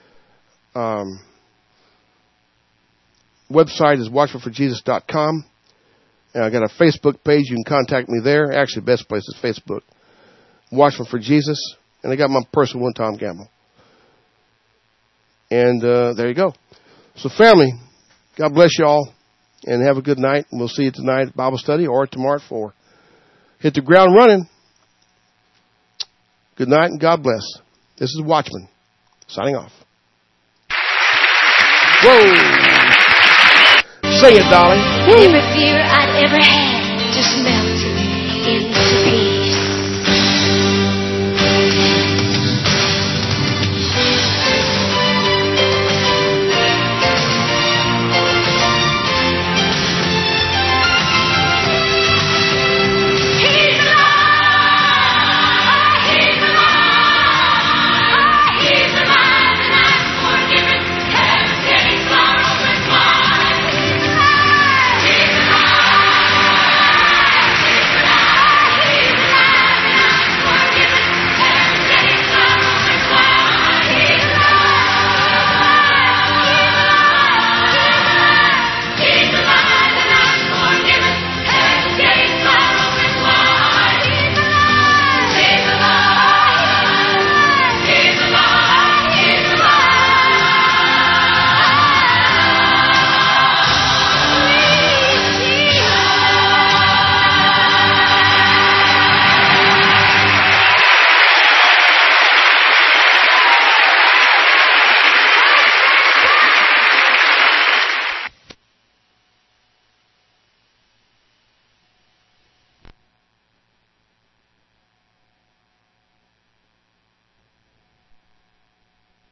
Website is watchmanforjesus.com. And I got a Facebook page. You can contact me there. Actually, the best place is Facebook. Watchman for Jesus. And I got my personal one, Tom Gamble. And there you go. So family, God bless you all, and have a good night. And we'll see you tonight at Bible study or tomorrow at 4. Hit the ground running. Good night and God bless. This is Watchman, signing off. Whoa! Sing it, darling. Every fear I'd ever had